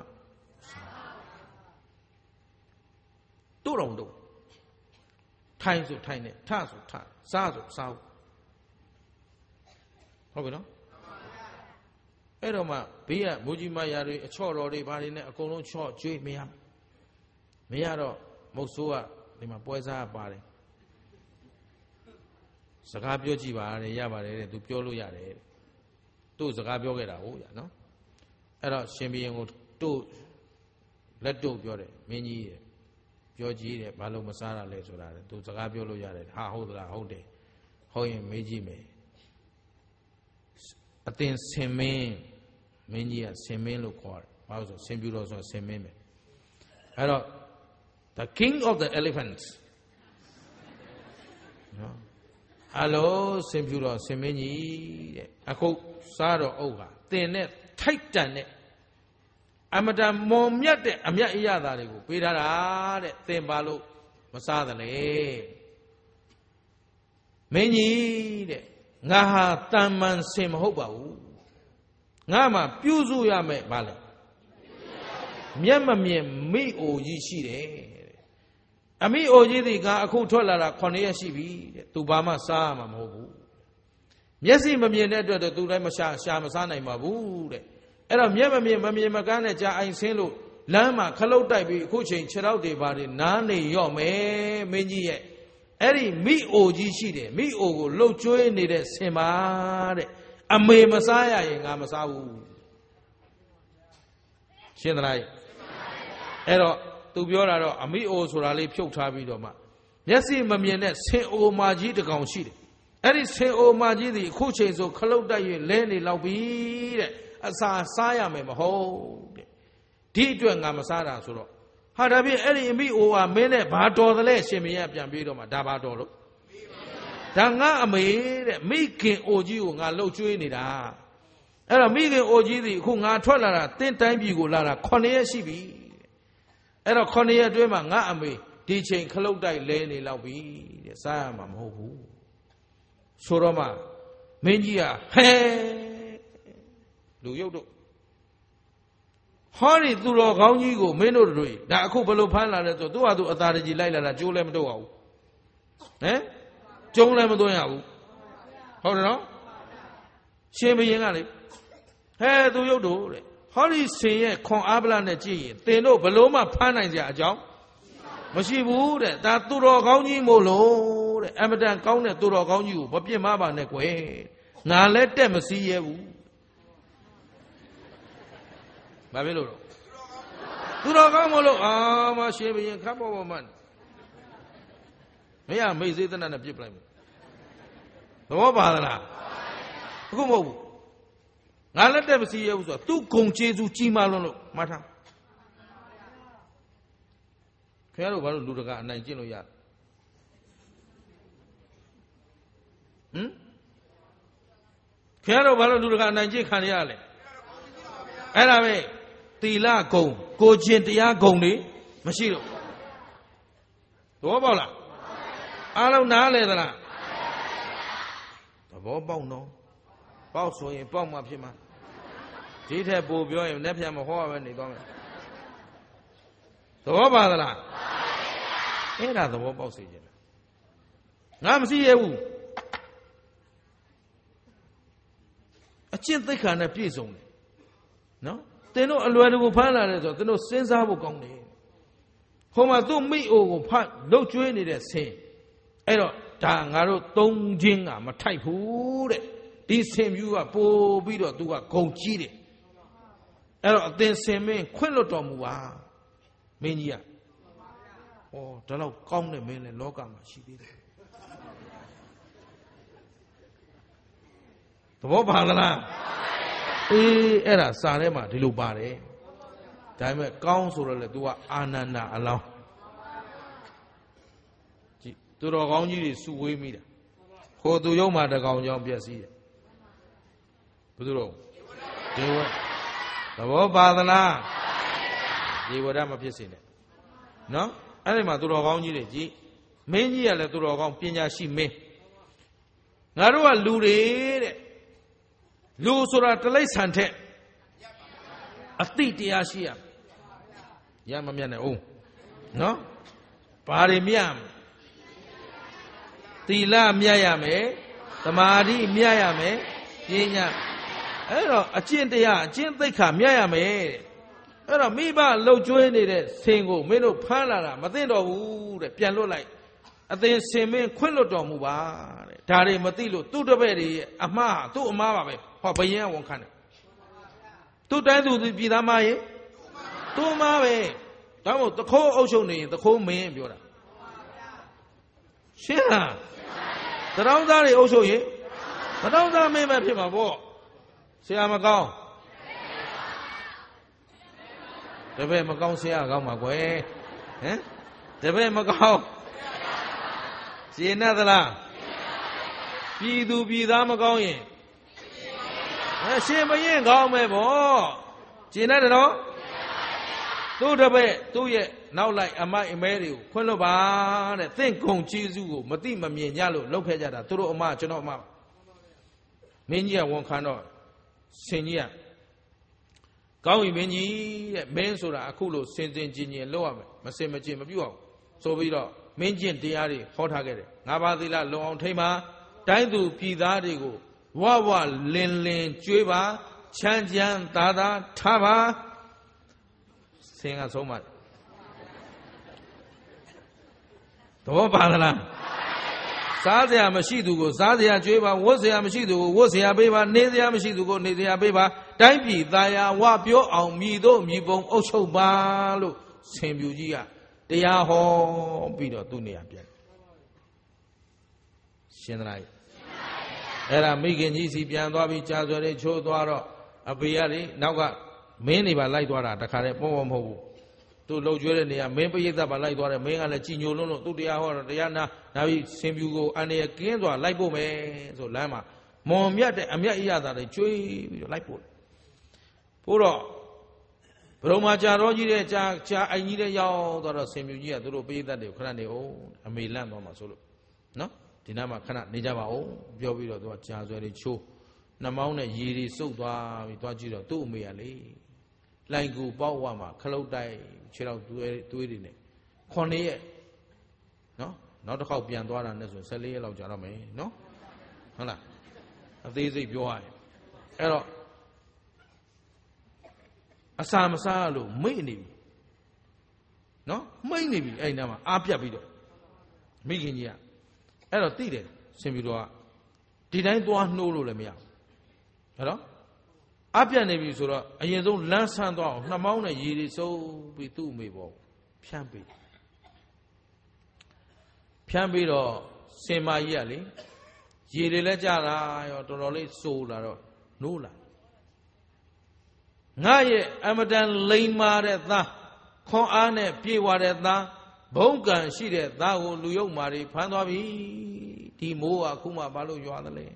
တို့တော်တို့ထိုင်ဆိုထိုင်နဲ့ထဆိုထစားဆိုစားဟုတ်ပြီနော်အဲ့တော့မှဘေးကမူကြီးမယာတွေအချော့တော်တွေဘာတွေနဲ့အကုန်လုံးချော့ကျွေးမရမရတော့မုတ်ဆိုးကဒီမှာပွဲစားပါတယ်စကားပြောကြည့်ပါတဲ့ရပါတယ်တဲ့သူပြောလို့ရတယ်တဲ့သူ့စကားပြောခဲ့တာဟုတ်ရနော်အဲ့တော့ရှင်ဘီရင်ကိုတို့လက်တို့ပြောတယ်မင်းကြီးတဲ့ပြောကြည့်တဲ့ဘာလို့မစားတာလဲဆိုတာတဲ့သူစကားပြောလို့ရတယ်ဟာဟုတ်သလားဟုတ်တယ်ဟုတ်ရင်မေးကြည့်မယ်အသင်ဆင်မင်းမင်းကြီးကဆင်မင်းလို့ခေါ်တယ်ဘာလို့ဆိုဆင်ပြူတော်ဆိုဆင်မင်းပဲအဲ့တော့ the king of the elephants နော်အလိုဆင်ပြူတော်ဆင်မင်းကြီးတဲ့အခုစားတော်အုပ်ကသင်နဲ့ထိုက်တန်တဲ့အမတန်မွန်မြတ်တဲ့အမြတ်အရသာတွေကိုပေးထားတာတဲ့သင်ပါလို့မစားသလဲမင်းကြီးတဲ့ငါဟာတန်မန်ဆင်မဟုတ်ပါဘူးငါမှပြုစုရမယ်ဗါလဲမျက်မမြင်မိအိုကြီးရှိတယ်အမိအိုကြီးဒီကအခုထွက်လာတာခုနှစ်ရက်ရှိပြီတဲ့သူဘာမှစားရမှာမဟုတ်ဘူးမျက်စိမမြင်တဲ့အတွက်သူလည်းမရှာရှာမစားနိုင်ပါဘူးတဲ့အဲ့တော့မျက်မမြင်မမြင်မကန်းနဲ့ကြာအိမ်ဆင်းလို့လမ်းမှာခလုတ်တိုက်ပြီးအခုချိန်ခြေထောက်တွေပါတွေနားနေရော့မယ်မင်းကြီးရဲ့အဲ့ဒီမိအိုကြီးရှိတယ်မိအိုကိုလှုပ်ကျွေးနေတဲ့ဆင်ပါတဲ့အမေမစားရရင်ငါမစားဘူးရှင်းသလားအဲ့တော့သူပြောတာတော့အမိအိုဆိုတာလေးဖြုတ်ထားပြီးတော့မှမျက်စိမမြင်တဲ့ဆင်အိုမာကြီးတစ်ကောင်ရှိတယ်အဲ့ဒီဆင်အိုမာကြီးဒီအခုချိန်ဆိုခလုတ်တိုက်ရင်လဲနေလောက်ပြီတဲ့အစာစားရမယ်မဟုတ်တဲ့ဒီအတွက်ငါမစားတာဆိုတော့ဟာဒါဖြင့်အဲ့ဒီအမိအိုကမင်းနဲ့ဘာတော်သလဲရှင်မင်းကပြန်ပြီးတော့မှဒါဘာတော်လို့ဒါငါအမေတဲ့မိခင်အိုကြီးကိုငါလှုပ်ကျွေးနေတာအဲ့တော့မိခင်အိုကြီးဒီအခုငါထွက်လာတာတင်းတိုင်းပြည်ကိုလာတာခုနှစ်ရက်ရှိပြီအဲ့တော့ခုနှစ်ရက်အတွင်းမှာငါအမေဒီချိန်ခလုတ်တိုက်လဲနေလောက်ပြီတဲ့စားရမှာမဟုတ်ဘူးဆိုတော့မှမင်းကြီးကဟဲလူရုပ်တို့ဟောဒီသူတော်ကောင်းကြီးကိုမင်းတို့တို့ဒါအခုဘလို့ဖမ်းလာလဲဆိုသူ့ဟာသူအသာတကြီးလိုက်လာတာကျိုးလည်းမတော့ရဘူးဟမ်ကျုံလည်းမသွင်းရဘူးဟုတ်တယ်နော်ရှင်ဘုရင်ကလေဟဲသူရုပ်တို့တဲ့ဟောဒီဆင်ရဲ့ခွန်အားပလနဲ့ကြည့်ရင်တင်တို့ဘလို့မှဖမ်းနိုင်ကြအကြောင်းမရှိဘူးတဲ့ဒါသူတော်ကောင်းကြီးမို့လို့တဲ့အမတန်ကောင်းတဲ့သူတော်ကောင်းကြီးကိုမပြစ်မှားပါနဲ့ကွယ်ငါလည်းတက်မစည်းရဲဘူးဘာဖြစ်လို့တော့သူတော်ကောင်းမို့လို့အာမရှင်ဘုရင်ခပ်ပေါ်ပေါ်မှမရမိတ်စေးသနနဲ့ပြစ်ပလိုက်မယ်သဘောပါသလားအခုမဟုတ်ဘူးငါလည်းတက်မစည်းရဲဘူးဆိုတော့သူ့ဂုံကျေးဇူးကြီးမားလွန်းလို့မှတ်ထားခင်ဗျားတို့ဘာလို့လူတကာအနိုင်ကျင့်လို့ရဟမ်ခင်ဗျားတို့ဘာလို့လူတကာအနိုင်ကျင့်ခံရလဲအဲ့ဒါပဲသီလဂုံကိုချင်းတရားဂုံတွေမရှိလို့သဘောပေါက်လားအားလုံးနားလဲသလားသဘောပေါက်နော်ပေါက်ဆိုရင်ပေါက်မှဖြစ်မှာဒီထက်ပိုပြောရင်လက်ဖြတ်မဟောရပဲနေသွားမယ်သဘောပါသလားအဲ့ဒါသဘောပေါက်စေခြင်းငါမရှိရဘူးအကျင့်သိက္ခာနဲ့ပြည့်စုံတယ်နော်သင်တို့အလွယ်တကူဖမ်းလာတယ်ဆိုတော့သင်တို့စဉ်းစားဖို့ကောင်းတယ်ဟိုမှာသူ့မိအိုကိုဖတ်လှုပ်ကျွေးနေတဲ့ဆင်အဲ့တော့ဒါငါတို့သုံးချင်းကမထိုက်ဘူးတဲ့ဒီဆင်ပြူကပို့ပြီးတော့သူကဂုံကြီးတယ်အဲ့တော့အသင်ဆင်မင်းခွင့်လွတ်တော်မူပါမင်းကြီးကဩဒါတော့ကောင်းတဲ့မင်းလည်းလောကမှာရှိသေးတယ်သဘောပါလားအေးအဲ့ဒါစာထဲမှာဒီလိုပါတယ်ဒါပေမဲ့ကောင်းဆိုတော့လေ तू ကအာနန္ဒာအလောင်းကြည့်သူတော်ကောင်းကြီးတွေစုဝေးမိတာဟိုသူရုံမှာတကောင်ကြောင့်ပြည့်စည်တယ်ဘယ်သူတော့ဒေဝသဘောပါသလားဒေဝရမဖြစ်စေနဲ့နော်အဲ့ဒီမှာသူတော်ကောင်းကြီးတွေကြည်မင်းကြီးကလည်းသူတော်ကောင်းပညာရှိမင်းငါတို့ကလူတွေတဲ့လူဆိုတာတလိษံထက်အသိတရားရှိရရမမြတ်နဲ့အောင်နော်ဘာတွေမြတ်သီလမြတ်ရမယ်သမာဓိမြတ်ရမယ်ပညာအဲ့တော့အကျင့်တရားအကျင့်သိက္ခာမြတ်ရမယ်အဲ့တော့မိဘလှုပ်ကြွေးနေတဲ့ဆင်ကိုမင်းတို့ဖမ်းလာတာမသိတော့ဘူးတဲ့ပြန်လွတ်လိုက်အသင်ဆင်မင်းခွင့်လွတ်တော်မူပါတဲ့ဒါတွေမသိလို့သူ့တပည့်တွေအမှားသူ့အမှားပါပဲဟောဘယင်းကဝန်ခံတယ်သူ့တိုင်းသူပြည်သားမရဲ့သူ့အမှားပဲဒါမို့တခိုးအုပ်ချုပ်နေရင်တခိုးမင်းပြောတာရှင်းလားတရောင်းသားတွေအုပ်ချုပ်ရင်တရောင်းသားမင်းပဲဖြစ်မှာပေါ့ဆရာမကောင်းတပည့်မကောင်းဆရာကောင်းမှာကွယ်ဟမ်တပည့်မကောင်းရှင်းနေသလားပြည်သူပြည်သားမကောင်းရင်အဲရှင်းမရင်ကောင်းမယ်ပေါ့ရှင်းနေတယ်နော်သူ့တပည့်သူ့ရဲ့နောက်လိုက်အမိုက်အမဲတွေကိုခွင့်လွတ်ပါတဲ့သင်ကုံကျေးဇူးကိုမတိမမြင်ကြလို့လောက်ခဲ့ကြတာသူတို့အမကျွန်တော်အမမင်းကြီးကဝန်ခံတော့ဆင်ကြီးကကောင်းပြီမင်းကြီးတဲ့မင်းဆိုတာအခုလို့စင်စင်ကျင်ကျင်လုပ်ရမယ်မစင်မကျင်မပြုတ်အောင်ဆိုပြီးတော့မင်းကျင့်တရားတွေဟောထားခဲ့တယ်ငါးပါးသီလလုံအောင်ထိမ့်ပါတိုင်းသူပြည်သားတွေကိုဝဝလင်လင်ကြွေးပါချမ်းချမ်းသာသာထားပါဆင်ကဆုံးမသဘောပါသလားစားစရာမရှိသူကိုစားစရာကြွေးပါဝတ်စရာမရှိသူကိုဝတ်စရာပေးပါနေစရာမရှိသူကိုနေစရာပေးပါတိုင်းပြည်သားယာဝပြောအောင်မြည်တို့မြည်ပုံအုပ်ချုပ်ပါလို့ဆင်ပြူကြီးကတရားဟောပြီးတော့သူ့နေရာပြန်ရှင်းသလားအဲ့ဒါမိခင်ကြီးစီပြန်သွားပြီးကြာစွယ်လေးချိုးသွားတော့အဖေကလေနောက်ကမင်းနေပါလိုက်သွားတာတခါတည်းပုံမမဟုတ်ဘူးသူ့လှုပ်ကျွေးတဲ့နေရာမင်းပိဋကပါလိုက်သွားတယ်မင်းကလည်းကြည်ညိုလုံးလို့သူ့တရားဟောတော့တရားနာနာပြီးဆင်ပြူကိုအန္တရာယ်ကင်းစွာလိုက်ဖို့မယ်ဆိုလမ်းမှာမွန်မြတ်တဲ့အမြတ်အရသာတွေကျွေးပြီးတော့လိုက်ဖို့ဘို့တော့ဘုံမှာကြာတော်ကြီးတဲ့ကြာကြာအိမ်ကြီးတဲ့ရောက်သွားတော့ဆင်ပြူကြီးကသူတို့ပိဋကတွေခဏနေအောင်အမေလန့်သွားမှာဆိုလို့နော်ဒီနားမှာခဏနေကြပါဦးပြောပြီးတော့သူကကြာဆွဲလေးချိုးနှမောင်းနဲ့ရေတွေစုပ်သွားပြီးသွားကြည့်တော့သူ့အမေကလေလိုင်ကူပေါက်ဝမှာခလုတ်တိုက်ခြေထောက်သွေးသွေးတွေနဲ့ခွန်လေးရဲ့နော်နောက်တစ်ခေါက်ပြန်သွားတာနဲ့ဆိုဆယ်လေးရက်လောက်ကြာတော့မယ်နော်ဟုတ်လားအသေးစိတ်ပြောရတယ်အဲ့တော့အစာမစားလို့မိတ်နေပြီနော်မိတ်နေပြီအဲ့ဒီနားမှာအားပြတ်ပြီးတော့မိခင်ကြီးကအဲ့တော့သိတယ်ဆင်ပြူတော်ကဒီတိုင်းသွားနှိုးလို့လည်းမရဘူးဟုတ်တော့အပြတ်နေပြီဆိုတော့အရင်ဆုံးလမ်းဆန်းသွားအောင်နှမောင်းနဲ့ရေတွေစုပ်ပြီးသူ့အမေပေါ်ဖြန်းပေးဖြန်းပြီးတော့စင်မကြီးကလေရေတွေလည်းကြတာရောတော်တော်လေးစိုးလာတော့နိုးလာငါရဲ့အမတန်လိမ္မာတဲ့သားခွန်အားနဲ့ပြေဝတဲ့သားဘုံကံရှိတဲ့သားကိုလူယုတ်မာတွေဖမ်းသွားပြီဒီမိုးကအခုမှဘာလို့ရွာသလဲ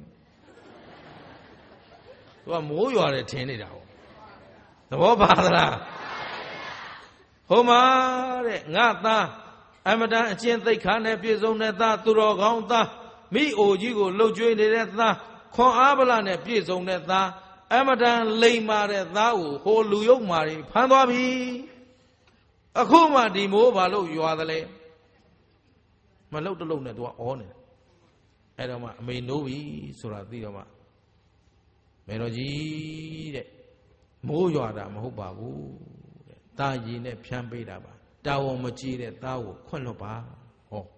သူကမိုးရွာတယ်ထင်နေတာဟုတ်သဘောပါသလားဟိုမှာတဲ့ငါသားအမတန်အကျင့်သိက္ခာနဲ့ပြည့်စုံတဲ့သားသူတော်ကောင်းသားမိအိုကြီးကိုလှုပ်ကြွေးနေတဲ့သားခွန်အားဗလာနဲ့ပြည့်စုံတဲ့သားအမတန်လိမ္မာတဲ့သားကိုဟိုလူယုတ်မာတွေဖမ်းသွားပြီအခုမှဒီမိုးဘာလို့ရွာသလဲမလှုပ်တလုံးနဲ့သူကအောနေတယ်အဲ့တော့မှအမေနိုးပြီဆိုတာသိတော့မှမေတော်ကြီးတဲ့မိုးရွာတာမဟုတ်ပါဘူးတဲ့တာရည်နဲ့ဖြန်းပေးတာပါတာဝန်မကြီးတဲ့သားကိုခွန့်လွတ်ပါဟော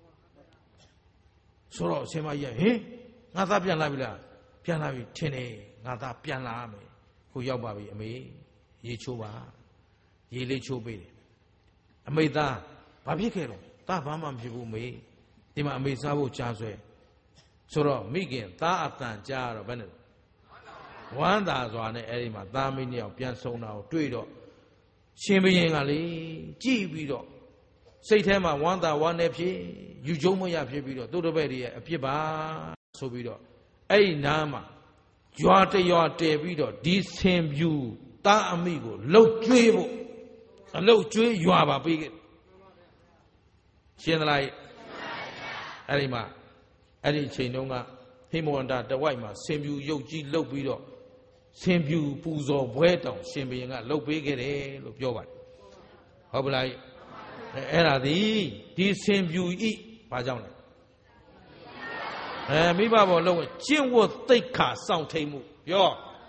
ဆိုတော့ဆင်မကြီးကဟင်ငါသားပြန်လာပြီလားပြန်လာပြီထင်တယ်ငါသားပြန်လာမယ်ခုရောက်ပါပြီအမေရေချိုးပါရေလေးချိုးပေးတယ်အမေသားဘာဖြစ်ခဲ့တော့သားဘာမှမဖြစ်ဘူးမေဒီမှာအမေစားဖို့ကြားဆွဲဆိုတော့မိခင်သားအတန်ကြားတော့ဘယ်နဲ့ဝမ်းသာစွာနဲ့အဲ့ဒီမှာသားမင်းနှစ်ယောက်ပြန်ဆုံတာကိုတွေ့တော့ရှင်ဘုရင်ကလေကြည့်ပြီးတော့စိတ်ထဲမှာဝမ်းသာဝမ်းနဲ့ဖြစ်ယူကျုံမရဖြစ်ပြီးတော့သူ့တပည့်တွေရဲ့အပြစ်ပါဆိုပြီးတော့အဲ့ဒီနားမှာရွာတရွာတည်ပြီးတော့ဒီဆင်ပြူသားအမိကိုလှုပ်ကျွေးဖို့အလှုပ်ကျွေးရွာပါပေးခဲ့ရှင်းသလားအဲ့ဒီမှာအဲ့ဒီအချိန်တုန်းကဟိမဝန္တာတဝိုက်မှာဆင်ပြူရုပ်ကြီးလှုပ်ပြီးတော့ဆင်ပြူပူဇော်ဘွဲတောင်ရှင်ဘုရင်ကလှုပ်ပေးခဲ့တယ်လို့ပြောပါတယ်ဟုတ်ပလားအဲ့ဒါဒီဒီဆင်ပြူဤဘာကြောင့်လဲအဲမိဘဘောလုံးကျင့်ဝတ်သိက္ခာစောင့်ထိန်မှုပြော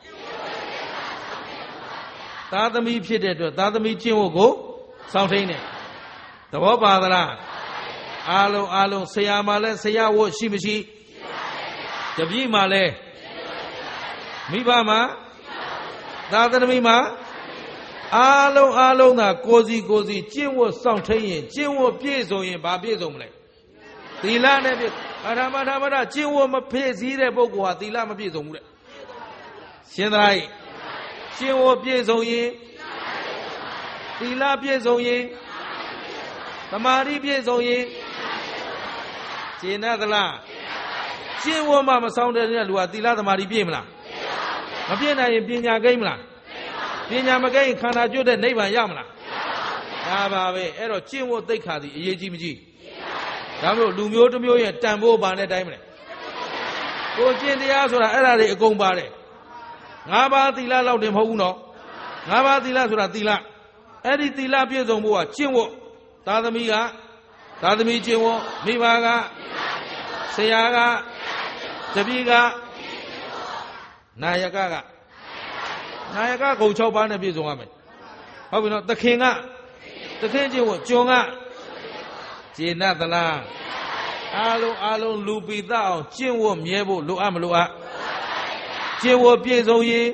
သားသမီးဖြစ်တဲ့အတွက်သားသမီးကျင့်ဝတ်ကိုစောင့်ထိန်တယ်သဘောပါသလားအားလုံးအားလုံးဆရာမလည်းဆရာဝတ်ရှိမရှိတပည့်မှလည်းမိဘမှာသားသမီးမှာအားလုံးအားလုံးသာကိုစီကိုစီကျင့်ဝတ်စောင့်ထိန်ရင်ကျင့်ဝတ်ပြည့်စုံရင်ဘာပြည့်စုံမလဲသီလနဲ့ပြည့်အထာမထာမထကျင့်ဝတ်မဖြည့်စည်းတဲ့ပုဂ္ဂိုလ်ဟာသီလမပြည့်စုံဘူးတဲ့ရှင်းသလားကျင့်ဝတ်ပြည့်စုံရင်သီလပြည့်စုံရင်သမာဓိပြည့်စုံရင်ရှင်းသလားကျင့်ဝတ်မှမဆောင်တဲ့လူဟာသီလသမာဓိပြည့်မလားမပြည့်နိုင်ရင်ပညာကိန်းမလားပညာမကိန်းခန္ဓာကျွတ်တဲ့နိဗ္ဗာန်ရမလားဒါပါပဲအဲ့တော့ကျင့်ဝတ်သိက္ခာသည်အရေးကြီးမကြီးဒါမျိုးလူမျိုးတစ်မျိုးရဲ့တန်ဖိုးပါနဲ့တိုင်းမလဲကိုကျင့်တရားဆိုတာအဲ့ဒါတွေအကုန်ပါတယ်ငါးပါးသီလလောက်တင်မဟုတ်ဘူးနော်ငါးပါးသီလဆိုတာသီလအဲ့ဒီသီလပြည့်စုံဖို့ကကျင့်ဝတ်သာသမီကသာသမီကျင့်ဝတ်မိဘကဆရာကတပည့်ကနာယကကနာယကဂုံ၆ပါးနဲ့ပြည့်စုံရမယ်ဟုတ်ပြီနော်သခင်ကသခင်ကျင့်ဝတ်ကျွန်ကကျေနပ်သလားအားလုံးအားလုံးလူပိသအောင်ကျင့်ဝတ်မြဲဖို့လိုအပ်မလိုအပ်ကျင့်ဝတ်ပြည့်စုံရင်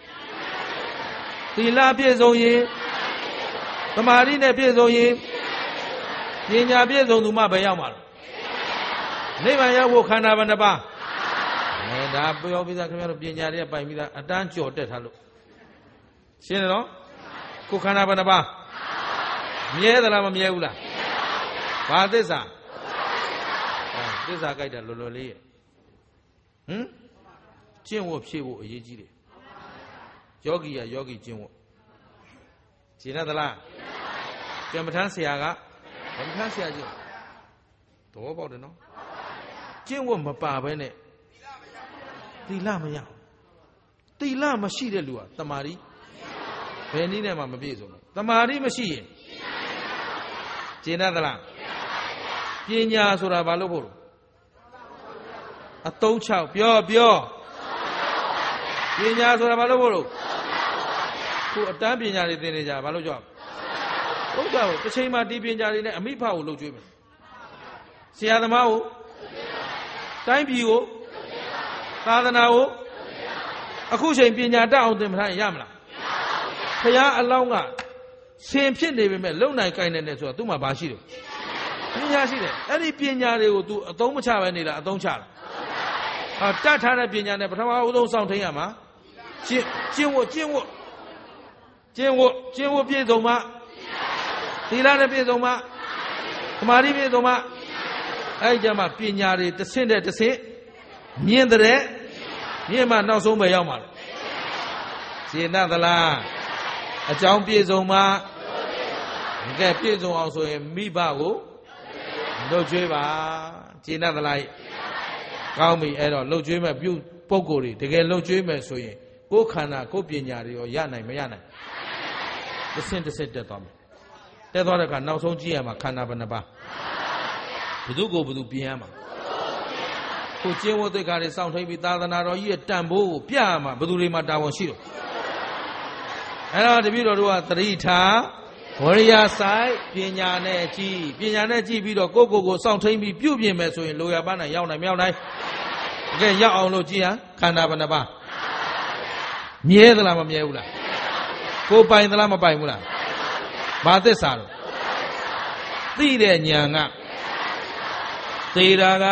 သီလပြည့်စုံရင်သမာဓိနဲ့ပြည့်စုံရင်ပညာပြည့်စုံသူမှပဲရောက်မှာနိဗ္ဗာန်ရောက်ဖို့ခန္ဓာဘယ်နှပါးအဲဒါပြောပြီးသားခင်ဗျားတို့ပညာတွေကပိုင်ပြီးသားအတန်းကြော်တက်ထားလို့ရှင်းတယ်နော်ကိုခန္ဓာဘယ်နှပါးမြဲသလားမမြဲဘူးလားဘာသစ္စာသစ္စာကြိုက်တာလွယ်လွယ်လေးရဲ့ဟမ်ကျင့်ဝတ်ဖြည့်ဖို့အရေးကြီးတယ်ယောဂီရယောဂီကျင့်ဝတ်ရှင်းသလားကမ္မထမ်းဆရာကကမ္မထမ်းဆရာကြီးသဘောပေါက်တယ်နော်ကျင့်ဝတ်မပါဘဲနဲ့သီလမရသီလမရှိတဲ့လူကတမာရီဘယ်နည်းနဲ့မှမပြည့်စုံဘူးတမာရီမရှိရင်ရှင်းသလားပညာဆိုတာဘာလို့ဖို့လဲအသုံးချောက်ပြောပြောပညာဆိုတာဘာလို့ဖို့လို့ခုအတန်းပညာတွေသင်နေကြဘာလို့ကြောက်ဥစ္စာကိုတစ်ချိန်မှဒီပညာတွေနဲ့အမိဖကိုလှုပ်ကြွေးမယ်ဆရာသမားကိုတိုင်းပြည်ကိုသာသနာကိုအခုချိန်ပညာတက်အောင်သင်မထားရင်ရမလားဘုရားအလောင်းကဆင်ဖြစ်နေပေမဲ့လုံနိုင်ကိုင်းနေတယ်ဆိုတာသူ့မှာဘာရှိတယ်ပညာရှိတယ်အဲ့ဒီပညာတွေကို तू အသုံးမချပဲနေလားအသုံးချလားဟာတတ်ထားတဲ့ပညာနဲ့ပထမအဆုံးစောင့်ထိန်ရမှာကျင့်ကျင့်ဝတ်ကျင့်ဝတ်ကျင့်ဝတ်ကျင့်ဝတ်ပြည့်စုံမှသီလနဲ့ပြည့်စုံမှသမာဓိပြည့်စုံမှအဲ့ဒီကျမှပညာတွေတစ်ဆင့်တဲ့တစ်ဆင့်မြင့်တဲ့မြင့်မှနောက်ဆုံးပဲရောက်မှာလေရှင်းသလားအကြောင်းပြည့်စုံမှကဲပြည့်စုံအောင်ဆိုရင်မိဘကိုလှုပ်ကြွေးပါရှင်းသလားကောင်းပြီအဲ့တော့လှုပ်ကြွေးမဲ့ပြုပုံကိုယ်တွေတကယ်လှုပ်ကြွေးမဲ့ဆိုရင်ကိုယ်ခန္ဓာကိုယ်ပညာတွေရောရနိုင်မရနိုင်တစ်ဆင့်တစ်ဆင့်တက်သွားမယ်တက်သွားတဲ့အခါနောက်ဆုံးကြည့်ရမှာခန္ဓာဘယ်နှပါဘယ်သူကိုဘယ်သူပြင်ရမှာကိုကျင့်ဝတ်သိက္ခာတွေစောင့်ထိပ်ပြီးသာသနာတော်ကြီးရဲ့တန်ဖိုးကိုပြရမှာဘယ်သူတွေမှာတာဝန်ရှိတော့အဲ့တော့တပည့်တော်တို့ကသတိထားဝရိယဆိုင်ပညာနဲ့ကြည့်ပညာနဲ့ကြည့်ပြီးတော့ကိုယ့်ကိုယ်ကိုစောင့်ထိပ်ပြီးပြုပြင်မယ်ဆိုရင်လိုရပန်းနိုင်ရောက်နိုင်မရောက်နိုင်တကယ်ရောက်အောင်လို့ကြည့်ရခန္ဓာဘယ်နှပါမြဲသလားမမြဲဘူးလားကိုပိုင်သလားမပိုင်ဘူးလားဘာသစ္စာတော့သိတဲ့ဉာဏ်ကသေတာက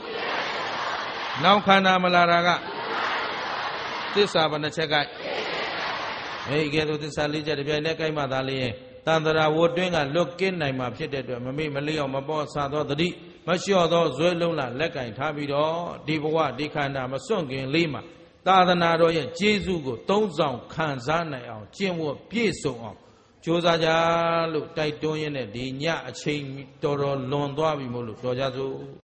နောက်ခန္ဓာမလာတာကသစ္စာဘယ်နှချက်ကဲအဲဒီကဲသို့သစ္စာလေးချက်တစ်ပြိုင်တည်းကိုက်မှသာလျင်တန်တရာဝတ်တွင်းကလွတ်ကင်းနိုင်မှာဖြစ်တဲ့အတွက်မမေ့မလေးအောင်မပေါ်ဆသောတတိမလျှော့သောဇွဲလုံးလာလက်ကင်ထားပြီးတော့ဒီဘဝဒီခန္ဓာမစွန့်ခင်လေးမှာသာသနာတော်ရဲ့ကျေးဇူးကိုသုံးဆောင်ခံစားနိုင်အောင်ကျင့်ဝတ်ပြည့်စုံအောင်ကြိုးစားကြလို့တိုက်တွန်းရင်းနဲ့ဒီညအချိန်တော်တော်လွန်သွားပြီမို့လို့တော်ကြစို့